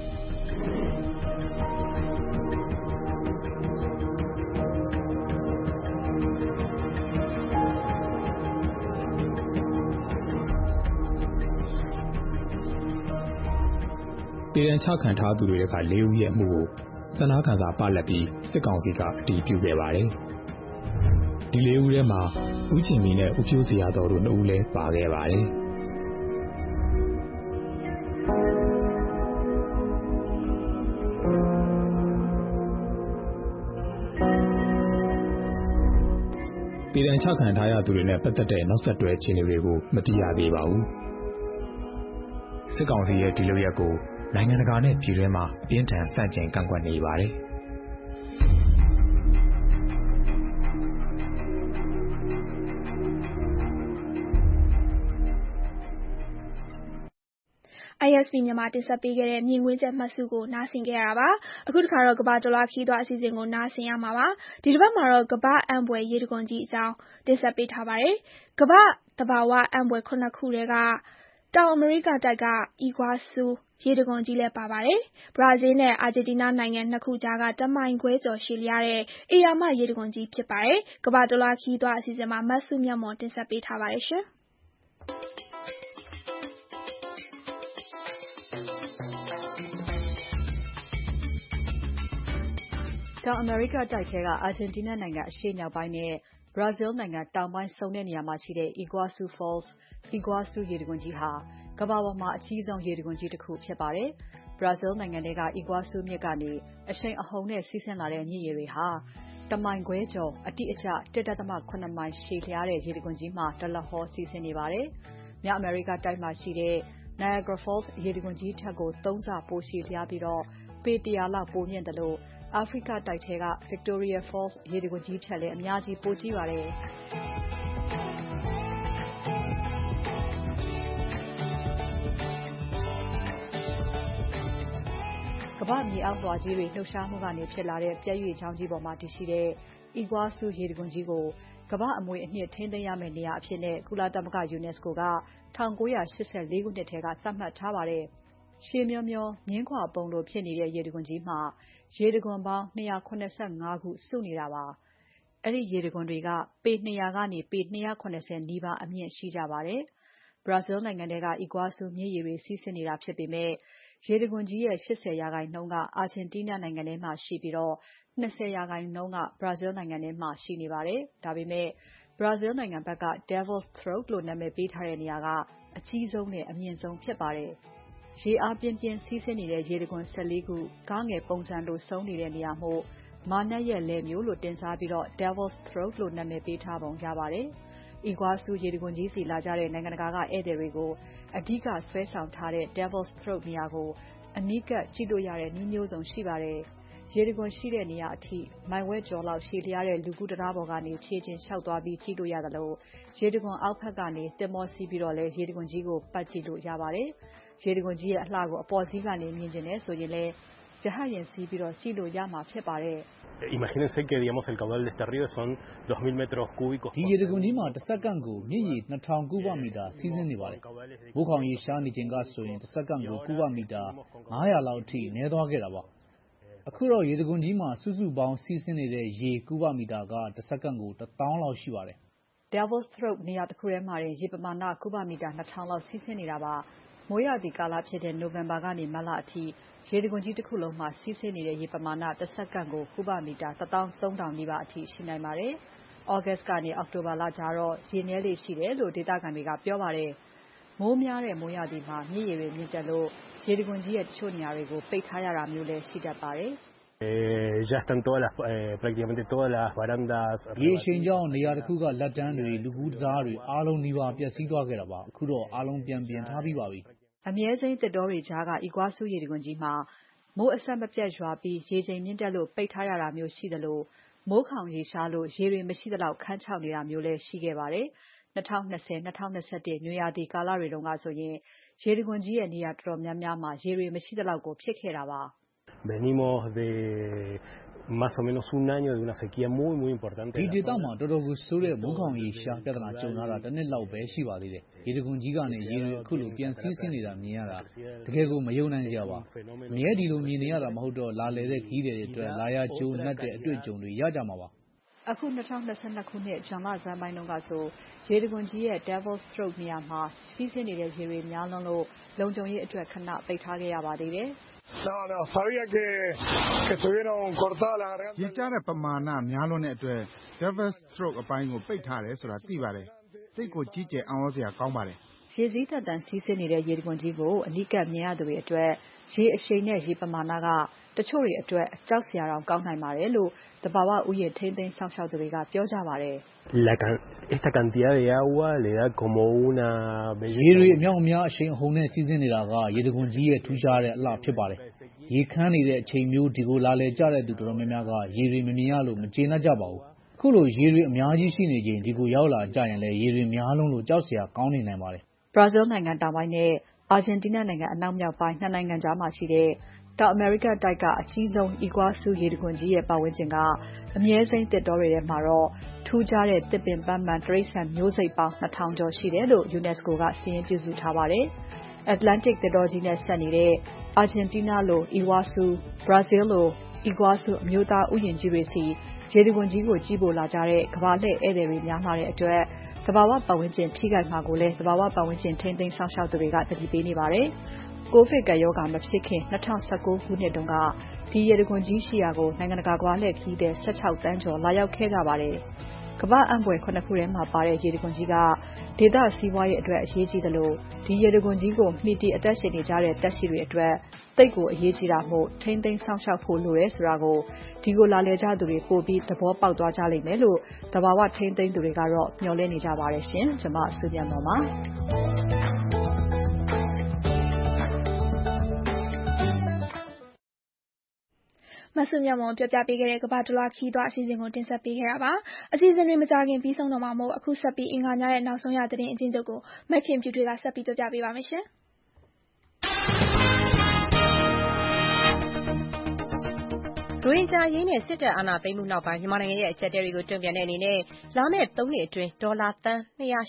သေဒဏ်ချခံထားသူတွေက4ဦးရဲ့အမှုကိုသနားခံစာပလက်ပြီးစစ်ကောင်စီကအတည်ပြုခဲ့ပါတယ်။ဒီ4ဦးထဲမှာဦးချင်မီနဲ့ဦးဖြိုးစရာတော်တို့2ဦးလည်းပါခဲ့ပါတယ်။သေဒဏ်ချခံထားရသူတွေနဲ့ပတ်သက်တဲ့နောက်ဆက်တွဲအခြေအနေတွေကိုမသိရသေးပါဘူး။စစ်ကောင်စီရဲ့ဒီလုပ်ရပ်ကိုနိုင်ငံတကာနဲ့ပြည်တွင်းမှာပြင်းထန်ဆန့်ကျင်ကန့်ကွက်နေပါတယ်။ ISP မြန်မာတင်ဆက်ပေးခဲ့တဲ့မြင်ကွင်းချက်မှတ်စုကိုနားဆင်ခဲ့ရတာပါ။အခုတစ်ခါတော့ကမ္ဘာတစ်လွှားခရီးသွားအစီအစဉ်ကိုနားဆင်ရမှာပါ။ဒီတစ်ပတ်မှာတော့ကမ္ဘာ့အံဘွယ်ရေတံခွန်ကြီးအကြောင်းတင်ဆက်ပေးထားပါတယ်။ကမ္ဘာ့သဘာဝအံဘွယ်7 ခုထဲကတောင်အမေရိကတိုက်က Iguazu ရေတံခွန်ကြီးလည်းပါပါတယ်။ဘရာဇီးနဲ့အာဂျင်တီးနားနိုင်ငံနှစ်ခုကြားက1 မိုင်ခွဲကျော်ရှည်လျားတဲ့ဧရာမရေတံခွန်ကြီးဖြစ်ပါတယ်။ကမ္ဘာတစ်လွှားခရီးသွားအစီအစဉ်မှာမစုမြတ်မွန်တင်ဆက်ပေးထားပါတယ်ရှင်။တောင်အမေရိကတိုက်ထဲကအာဂျင်တီးနားနိုင်ငံအရှေ့မြောက်ပိုင်းနဲ့ဘရာဇီးနိုင်ငံတောင်ပိုင်းဆုံတဲ့နေရာမှာရှိတဲ့ Iguazu Falls Iguazu ရေတံခွန်ကြီးဟာကမ္ဘာပေါ်မှာအကြီးဆုံးရေတံခွန်ကြီးတစ်ခုဖြစ်ပါတယ်။ဘရာဇီးနိုင်ငံထဲက Iguazu မြစ်ကနေအရှိန်အဟုန်နဲ့စီးဆင်းလာတဲ့မြစ်ရေတွေဟာ1 မိုင်ခွဲကျော်အတိအကျ 1.7 မိုင်ရှည်လျားတဲ့ရေတံခွန်ကြီးမှာဒလဟောစီးဆင်းနေပါတယ်။မြောက်အမေရိကတိုက်မှာရှိတဲ့ Niagara Falls ရေတံခွန်ကြီးထက်ကို3 ဆပိုရှည်လျားပြီးပေ100 လောက်ပိုမြင့်တယ်လို့အာဖရိကတိုက်ထဲက Victoria Falls ရေတံခွန်ကြီးထက်လည်းအများကြီးပိုကြီးပါတယ်။ကမ္ဘာ့မြေအောက်လွှာကြီးတွေလှုပ်ရှားမှုကနေဖြစ်လာတဲ့ပြတ်ရွေ့ချောင်းကြီးပေါ်မှာတည်ရှိတဲ့ Iguazu ရေတံခွန်ကြီးကိုကမ္ဘာ့အမွေအနှစ်ထိန်းသိမ်းရမယ့်နေရာအဖြစ်နဲ့ကုလသမဂ္ဂ UNESCO က1984 ခုနှစ်ထဲကသတ်မှတ်ထားပါတယ်။ရှည်မျောမျောမြင်းခွာပုံလိုဖြစ်နေတဲ့ရေတံခွန်ကြီးမှာရေတံခွန်ပေါင်း275ခုစုနေတာပါ။အဲဒီရေတံခွန်တွေကပေ 200 ကနေပေ 270 နီးပါးအမြင့်ရှိကြပါတယ်။ဘရာဇီးနိုင်ငံထဲက Iguazu မြစ်ရေတွေစီးဆင်းနေတာဖြစ်ပေမဲ့ရေတံခွန်ကြီးရဲ့ 80% ကအာဂျင်တီးနားနိုင်ငံထဲမှာရှိပြီး20% ကဘရာဇီးနိုင်ငံထဲမှာရှိနေပါတယ်။ဒါပေမဲ့ဘရာဇီးနိုင်ငံဘက်က Devil's Throat လို့နာမည်ပေးထားတဲ့နေရာကအကြီးဆုံးနဲ့အမြင့်ဆုံးဖြစ်ပါတယ်။ရေအားပြင်းပြင်းစီးဆင်းနေတဲ့ရေတံခွန်14ခုကားငယ်ပုံစံလိုစုံနေတဲ့နေရာမို့မာနတ်ရဲ့လယ်မျိုးလို့တင်စားပြီး Devil's Throat လို့နာမည်ပေးထားပုံရပါတယ်။ Iguazu ရေတံခွန်ကြီးစီလာကြတဲ့နိုင်ငံတကာကဧည့်သည်တွေကိုအဓိကဆွဲဆောင်ထားတဲ့ Devil's Throat နေရာကိုအနီးကပ်ကြည့်လို့ရတဲ့နည်းမျိုးစုံရှိပါတယ်။ရေတံခွန်ရှိတဲ့နေရာအထိမိုင်ဝက်ကျော်လောက်ရှည်လျားတဲ့လူကူးတံတားပေါ်ကနေခြေကျင်လျှောက်သွားပြီးကြည့်လို့ရသလိုရေတံခွန်အောက်ဘက်ကနေသင်္ဘောစီးပြီးတော့လည်းရေတံခွန်ကြီးကိုပတ်ကြည့်လို့ရပါတယ်။ရေတံခွန်ကြီးရဲ့အလှကိုအပေါ်စီးကနေမြင်ချင်တယ်ဆိုရင်လည်းရဟတ်ယာဉ်စီးပြီးတော့ကြည့်လို့ရမှာဖြစ်ပါတယ်။ Imagínense que digamos el caudal de este río son 2000 metros cúbicos ဒီရေတံခွန်ကြီးမှာတစ်စက္ကန့်ကိုမြစ်ရေ2000 ကုဗမီတာစီးဆင်းနေပါတယ်။မိုးခေါင်ရေရှားနေချိန်ကဆိုရင်တစ်စက္ကန့်ကိုကုဗမီတာ900လောက်အထိနည်းသွားခဲ့တာပါ။အခုတော့ရေတံခွန်ကြီးမှာစုစုပေါင်းစီးဆင်းနေတဲ့ရေကုဗမီတာကတစ်စက္ကန့်ကို1000လောက်ရှိပါတယ်။ Devil's Throat နေရာတစ်ခုထဲမှာတင်ရေပမာဏကုဗမီတာ2000လောက်စီးဆင်းနေတာပါ။မိုးရာသီကာလဖြစ်တဲ့နိုဝင်ဘာကနေမတ်လအထိရေတံခွန်ကြီးတစ်ခုလုံးမှာစီးဆင်းနေတဲ့ရေပမာဏတစ်စက္ကန့်ကိုကုဗမီတာ13000နီးပါးအထိရှိနိုင်ပါတယ်။ August ကနေအောက်တိုဘာလကြားတော့ရေနည်းလေ့ရှိတယ်လို့ဒေသခံတွေကပြောပါတယ်။မိုးများတဲ့မိုးရာသီမှာမြစ်ရေတွေမြင့်တက်လို့ရေတံခွန်ကြီးရဲ့တချို့နေရာတွေကိုပိတ်ထားရတာမျိုးလည်းရှိတတ်ပါတယ် Ya están prácticamente todas las barandas ရေအရှိန်ကြောင့်နေရာတစ်ခုကလက်တန်းတွေလူကူးတံတားတွေအားလုံးနီးပါးပျက်စီးသွားခဲ့တာပါအခုတော့အားလုံးပြန်ပြင်ထားပြီးပါပြီ။အမြဲစိမ်းသစ်တောတွေကြားက Iguazu ရေတံခွန်ကြီးမှာမိုးအဆက်မပြတ်ရွာပြီးရေချိန်မြင့်တက်လို့ပိတ်ထားရတာမျိုးရှိသလိုမိုးခေါင်ရေရှားလို့ရေတွေမရှိသလောက်ခန်းခြောက်နေတာမျိုးလည်းရှိခဲ့ပါတယ်။2020-2021 နွေရာသီကာလတွေတုန်းကဆိုရင်ရေတံခွန်ကြီးရဲ့နေရာတော်တော်များများမှာရေတွေမရှိသလောက်ကိုဖြစ်ခဲ့တာပါ။ Venimos de más o menos un año de una sequía muy importante. ဒီဒေသမှာတော်တော်ကိုဆိုးတဲ့မိုးခေါင်ရေရှားပြဿနာကြုံလာတာတစ်နှစ်လောက်ပဲရှိပါသေးတယ်။ရေတံခွန်ကြီးကနေရေတွေအခုလိုပြန်စီးဆင်းနေတာမြင်ရတာတကယ်ကိုမယုံနိုင်စရာပါ။အမြဲဒီလိုမြင်နေရတာမဟုတ်တော့လာလေတဲ့ခီးတွေအတွက်လာရကျိုးနှက်တဲ့အတွေ့အကြုံတွေရကြမှာပါ။အခု2022ခုနှစ်ဇွန်လဆန်းပိုင်းတုန်းကဆိုရေတံခွန်ကြီးရဲ့ Devil's Throat နေရာမှာစီးဆင်းနေတဲ့ရေတွေများလွန်းလို့လုံခြုံရေးအတွက်ခဏပိတ်ထားခဲ့ရပါသေးတယ် No, sabía que estuvieron cortadas las gargantas. ရေကြားတဲ့ပမာဏများလွန်းတဲ့အတွက် Devil's Throat အပိုင်းကိုပိတ်ထားတယ်ဆိုတာသိပါတယ်။သိကိုကြီးကျယ်အံ့ဩစရာကောင်းပါတယ်။ရေစည်းတန်စီးဆင်းနေတဲ့ရေတံခွန်ကြီးကိုအနီးကပ်မြင်ရသူတွေအတွက်ရေအရှိန်နဲ့ရေပမာဏကတချို့တွေအတွက်ကြောက်စရာတောင်ကောင်းနိုင်ပါတယ်လို့တဘာဝဥယျာဉ်ထိန်းသိမ်းဆောင်ရှောက်သူတွေကပြောကြပါတယ် Esta cantidad de agua le da como una ရေတွေအမြောက်အများအရှိန်အဟုန်နဲ့စီးဆင်းနေတာကရေတံခွန်ကြီးရဲ့ထူးခြားတဲ့အလှဖြစ်ပါတယ်။ရေခမ်းနေတဲ့အချိန်မျိုးဒီကိုလာလေကြတဲ့သူတော်တော်များများကရေတွေမမြင်ရလို့မကျေနပ်ကြပါဘူး။အခုလိုရေတွေအများကြီးရှိနေချိန်ဒီကိုရောက်လာကြရင်လည်းရေတွေများလုံးလို့ကြောက်စရာကောင်းနေနိုင်ပါတယ်။ Brazil နိုင်ငံတောင်ပိုင်းနဲ့ Argentina နိုင်ငံအနောက်မြောက်ပိုင်းနှစ်နိုင်ငံကြားမှာရှိတဲ့တောင်အမေရိကတိုက်ကအကြီးဆုံး Iguazu ရေတံခွန်ကြီးရဲ့ပတ်ဝန်းကျင်ကအမြဲစိမ်းသစ်တောတွေထဲမှာတော့ထူးခြားတဲ့သစ်ပင်ပန်းမန်တိရစ္ဆာန်မျိုးစိတ်ပေါင်း 2000 ကျော်ရှိတယ်လို့ UNESCO ကစာရင်းပြုစုထားပါတယ်။ Atlantic သစ်တောကြီးနဲ့ဆက်နေတဲ့ Argentina လို Iguazu, Brazil လို Iguazu အမျိုးသားဥယျာဉ်ကြီးတွေစီရေတံခွန်ကြီးကိုကြည့်ဖို့လာကြတဲ့ကမ္ဘာလှည့်ဧည့်သည်တွေများလာတဲ့အတွက်သဘာဝပတ်ဝန်းကျင်ထိခိုက်မှာကိုလည်းသဘာဝပတ်ဝန်းကျင်ထိန်းသိမ်းဆောင်ရှောက်သူတွေကသတိပေးနေပါတယ်။ ကိုဗစ်ကပ်ရောဂါမဖြစ်ခင်2019ခုနှစ်တုန်းကဒီရေတံခွန်ကြီးရှိရာကိုနိုင်ငံတကာကမ္ဘာလှည့်ခရီးသည်16သန်းကျော်လာရောက်ခဲ့ကြပါတယ်။ကမ္ဘာ့အံ့ဖွယ်ခုနှစ်ခုထဲမှာပါတဲ့ရေတံခွန်ကြီးကဒေသစီးပွားရေးအတွက်အရေးကြီးသလိုဒီရေတံခွန်ကြီးကိုမှီတည်အသက်ရှင်နေကြတဲ့တက်ရှိတွေအတွက်သိပ်ကိုအရေးကြီးတာမို့ထိန်းသိမ်းဆောင်ရှောက်ဖို့လိုတယ်ဆိုတာကိုဒီကိုလာလည်ကြသူတွေပိုပြီးသဘောပေါက်သွားကြလိမ့်မယ်လို့သဘာဝထိန်းသိမ်းသူတွေကတော့မျှော်လင့်နေကြပါတယ်ရှင်။ကျွန်မစုမြတ်မော်ပါမဆုမြတ်မွန်ပြောပြပေးခဲ့တဲ့ကမ္ဘာတလွှားခီးသွွားအစီအစဉ်ကိုတင်ဆက်ပေးခဲ့တာပါ။အစီအစဉ်တွေမကြခင်ပြီးဆုံးတော့မှာမို့အခုဆက်ပြီးအင်္ဂါညရဲ့နောက်ဆုံးရသတင်းအကျဉ်းချုပ်ကိုမခင်ဖြူထွေးကဆက်ပြီးပြောပြပေးပါမယ်ရှင်။ရိုဟင်ဂျာအရေးနဲ့စစ်တပ်အာဏာသိမ်းမှုနောက်ပိုင်းမြန်မာနိုင်ငံရဲ့အကျပ်အတည်းတွေကိုတုံ့ပြန်တဲ့အနေနဲ့လာမယ့်3နှစ်အတွင်းဒေါ်လာသန်း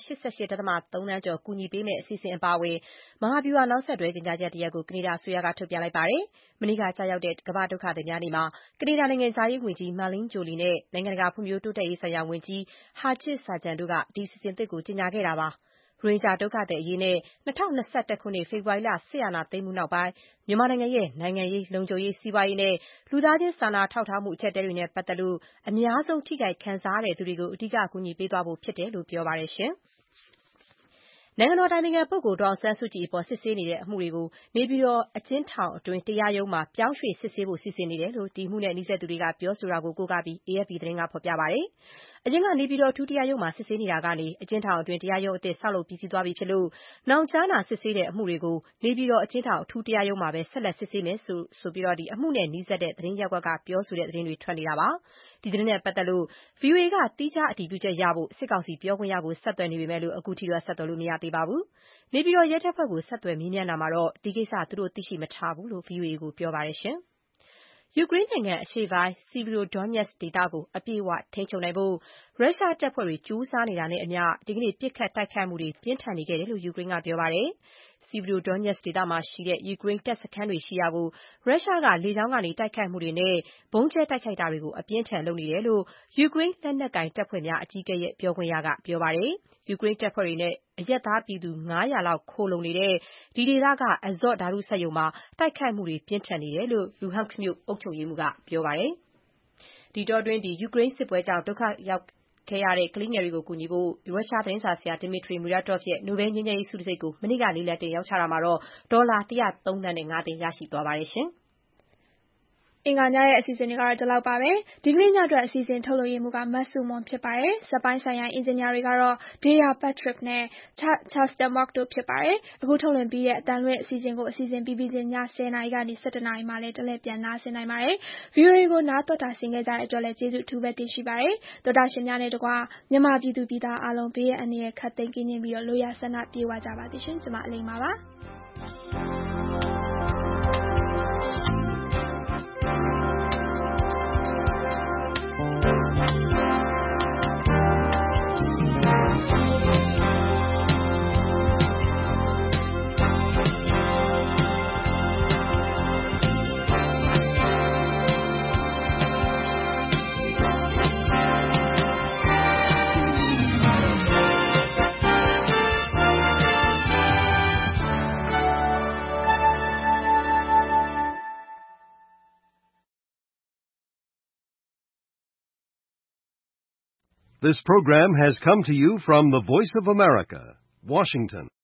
288.3 သန်းကျော်ကူညီပေးမယ့်အစီအစဉ်အပါအဝင်မဟာဗျူဟာနောက်ဆက်တွဲကြေညာချက်တရပ်ကိုကနေဒါအစိုးရကထုတ်ပြန်လိုက်ပါတယ်။မနေ့ကကျရောက်တဲ့ကမ္ဘာ့ဒုက္ခသည်များနေ့မှာကနေဒါနိုင်ငံသားရေးဝန်ကြီး Marlene Joly နဲ့နိုင်ငံတကာဖွံ့ဖြိုးတိုးတက်ရေးဆိုင်ရာဝန်ကြီး Harjit Sajjan တို့ကဒီအစီအစဉ်သစ်ကိုကြေညာခဲ့တာပါ။ရိုဟင်ဂျာဒုက္ခသည်အရေးနဲ့2021ခုနှစ်ဖေဖော်ဝါရီလစစ်အာဏာသိမ်းမှုနောက်ပိုင်းမြန်မာနိုင်ငံရဲ့နိုင်ငံရေးလုံခြုံရေးစီးပွားရေးနဲ့လူသားချင်းစာနာထောက်ထားမှုအချက်အခဲတွေနဲ့ပတ်သက်လို့အများဆုံးထိခိုက်ခံစားရတဲ့သူတွေကိုအဓိကကူညီပေးသွားဖို့ဖြစ်တယ်လို့ပြောပါတယ်ရှင်။နိုင်ငံတော်အတိုင်ပင်ခံပုဂ္ဂိုလ်ဒေါ်အောင်ဆန်းစုကြည်အပေါ်စစ်ဆေးနေတဲ့အမှုတွေကိုနေပြည်တော်အကျဉ်းထောင်အတွင်းတရားရုံးမှာပြောင်းရွှေ့စစ်ဆေးဖို့စီစဉ်နေတယ်လို့ဒီမှုနဲ့နှိစက်သူတွေကပြောဆိုတာကိုကိုးကားပြီး AFP သတင်းကဖော်ပြပါတယ်။အရင်ကနေပြည်တော်အထူးတရားရုံးမှာစစ်ဆေးနေတာကနေအကျဉ်းထောင်အတွင်းတရားရုံးအသစ်ဆောက်လုပ်ပြီးစီးသွားပြီဖြစ်လို့နောင်ကြားနာစစ်ဆေးတဲ့အမှုတွေကိုနေပြည်တော်အကျဉ်းထောင်အထူးတရားရုံးမှာပဲဆက်လက်စစ်ဆေးမယ်ဆိုပြီးအမှုနဲ့နှိစက်တဲ့သတင်းရပ်ကွက်ကပြောဆိုတဲ့သတင်းတွေထွက်နေတာပါ။ဒီသတင်းနဲ့ပတ်သက်လို့ VOA ကသီးခြားအတည်ပြုချက်ရဖို့စစ်ကောင်စီပြောခွင့်ရကိုဆက်သွယ်နေပေမဲ့အခုထိတော့ဆက်သွယ်လို့မရသေးပါဘူး။နေပြည်တော်ရဲတပ်ဖွဲ့ကိုဆက်သွယ်မေးမြန်းတာမှာတော့ဒီကိစ္စသူတို့သိရှိမထားဘူးလို့ VOA ကိုပြောပါတယ်ရှင်။ယူကရိန်းနိုင်ငံအရှေ့ပိုင်း Sievierodonetsk ဒေသကိုအပြည့်အဝထိန်းချုပ်နိုင်ဖို့ရုရှားတပ်ဖွဲ့တွေကြိုးစားနေတာနဲ့အမျှဒီကနေ့ပစ်ခတ်တိုက်ခိုက်မှုတွေပြင်းထန်နေခဲ့တယ်လို့ယူကရိန်းကပြောပါတယ်။ Sievierodonetsk ဒေသမှာရှိတဲ့ယူကရိန်းတပ်စခန်းတွေရှိရာကိုရုရှားကလေကြောင်းကနေတိုက်ခိုက်မှုတွေနဲ့ဗုံးကျဲတိုက်ခိုက်တာတွေကိုအပြင်းအထန်လုပ်နေတယ်လို့ယူကရိန်းလက်နက်ကိုင်တပ်ဖွဲ့များအကြီးအကဲရဲ့ပြောခွင့်ရကပြောပါတယ်။ယူကရိန်းတပ်ဖွဲ့တွေနဲ့အရပ်သားပြည်သူ900လောက်ခိုလှုံနေတဲ့ဒီဒေသက Azot ဓာတုစက်ရုံမှာတိုက်ခိုက်မှုတွေပြင်းထန်နေတယ်လို့ Luhansk မြို့အုပ်ချုပ်ရေးမှူးကပြောပါတယ်။ဒီတောအတွင်းယူကရိန်းစစ်ပွဲကြောင့်ဒုက္ခရောက်ခဲ့ရတဲ့ကလေးငယ်တွေကိုကူညီဖို့ရုရှားသတင်းစာဆရာ Dmitry Muratov ရဲ့နိုဘဲလ်ငြိမ်းချမ်းရေးဆုတံဆိပ်ကိုမနေ့ကလေးလံတင်ရောင်းချတာမှာဒေါ်လာ103သန်းနဲ့5သိန်းရရှိသွားပါတယ်ရှင်။အင်္ဂါညရဲ့အစီအစဉ်တွေကတော့ဒီလောက်ပါပဲ။ဒီကနေ့ညအတွက်အစီအစဉ်ထုတ်လုပ်ရေးမှူးကမဆုမွန်ဖြစ်ပါတယ်။ဇက်ပိုင်းဆိုင်ရာအင်ဂျင်နီယာတွေကတော့ Dea Patrick နဲ့ Chester Mock တို့ဖြစ်ပါတယ်။အခုထုတ်လွှင့်ပြီးတဲ့အတန်လွင့်အစီအစဉ်ကိုအစီအစဉ်ပြီးပြီးချင်းည10:00နာရီကနေ17:00နာရီမှလည်းတလှည့်ပြန်နားဆင်နိုင်ပါတယ်။ VOA ကိုနားတော်တာဆင်ခဲ့ကြတဲ့အတွက်လည်းကျေးဇူးအထူးပဲတင်ရှိပါတယ်။သောတာရှင်များနဲ့တကွမြန်မာပြည်သူပြည်သားအားလုံးဘေးအန္တရာယ်ခတ်သိမ်းကင်းပြီးလိုရာဆန္ဒပြေဝကြပါစေရှင်။ကျွန်မအလိမ္မာပါ။ This program has come to you from the Voice of America, Washington.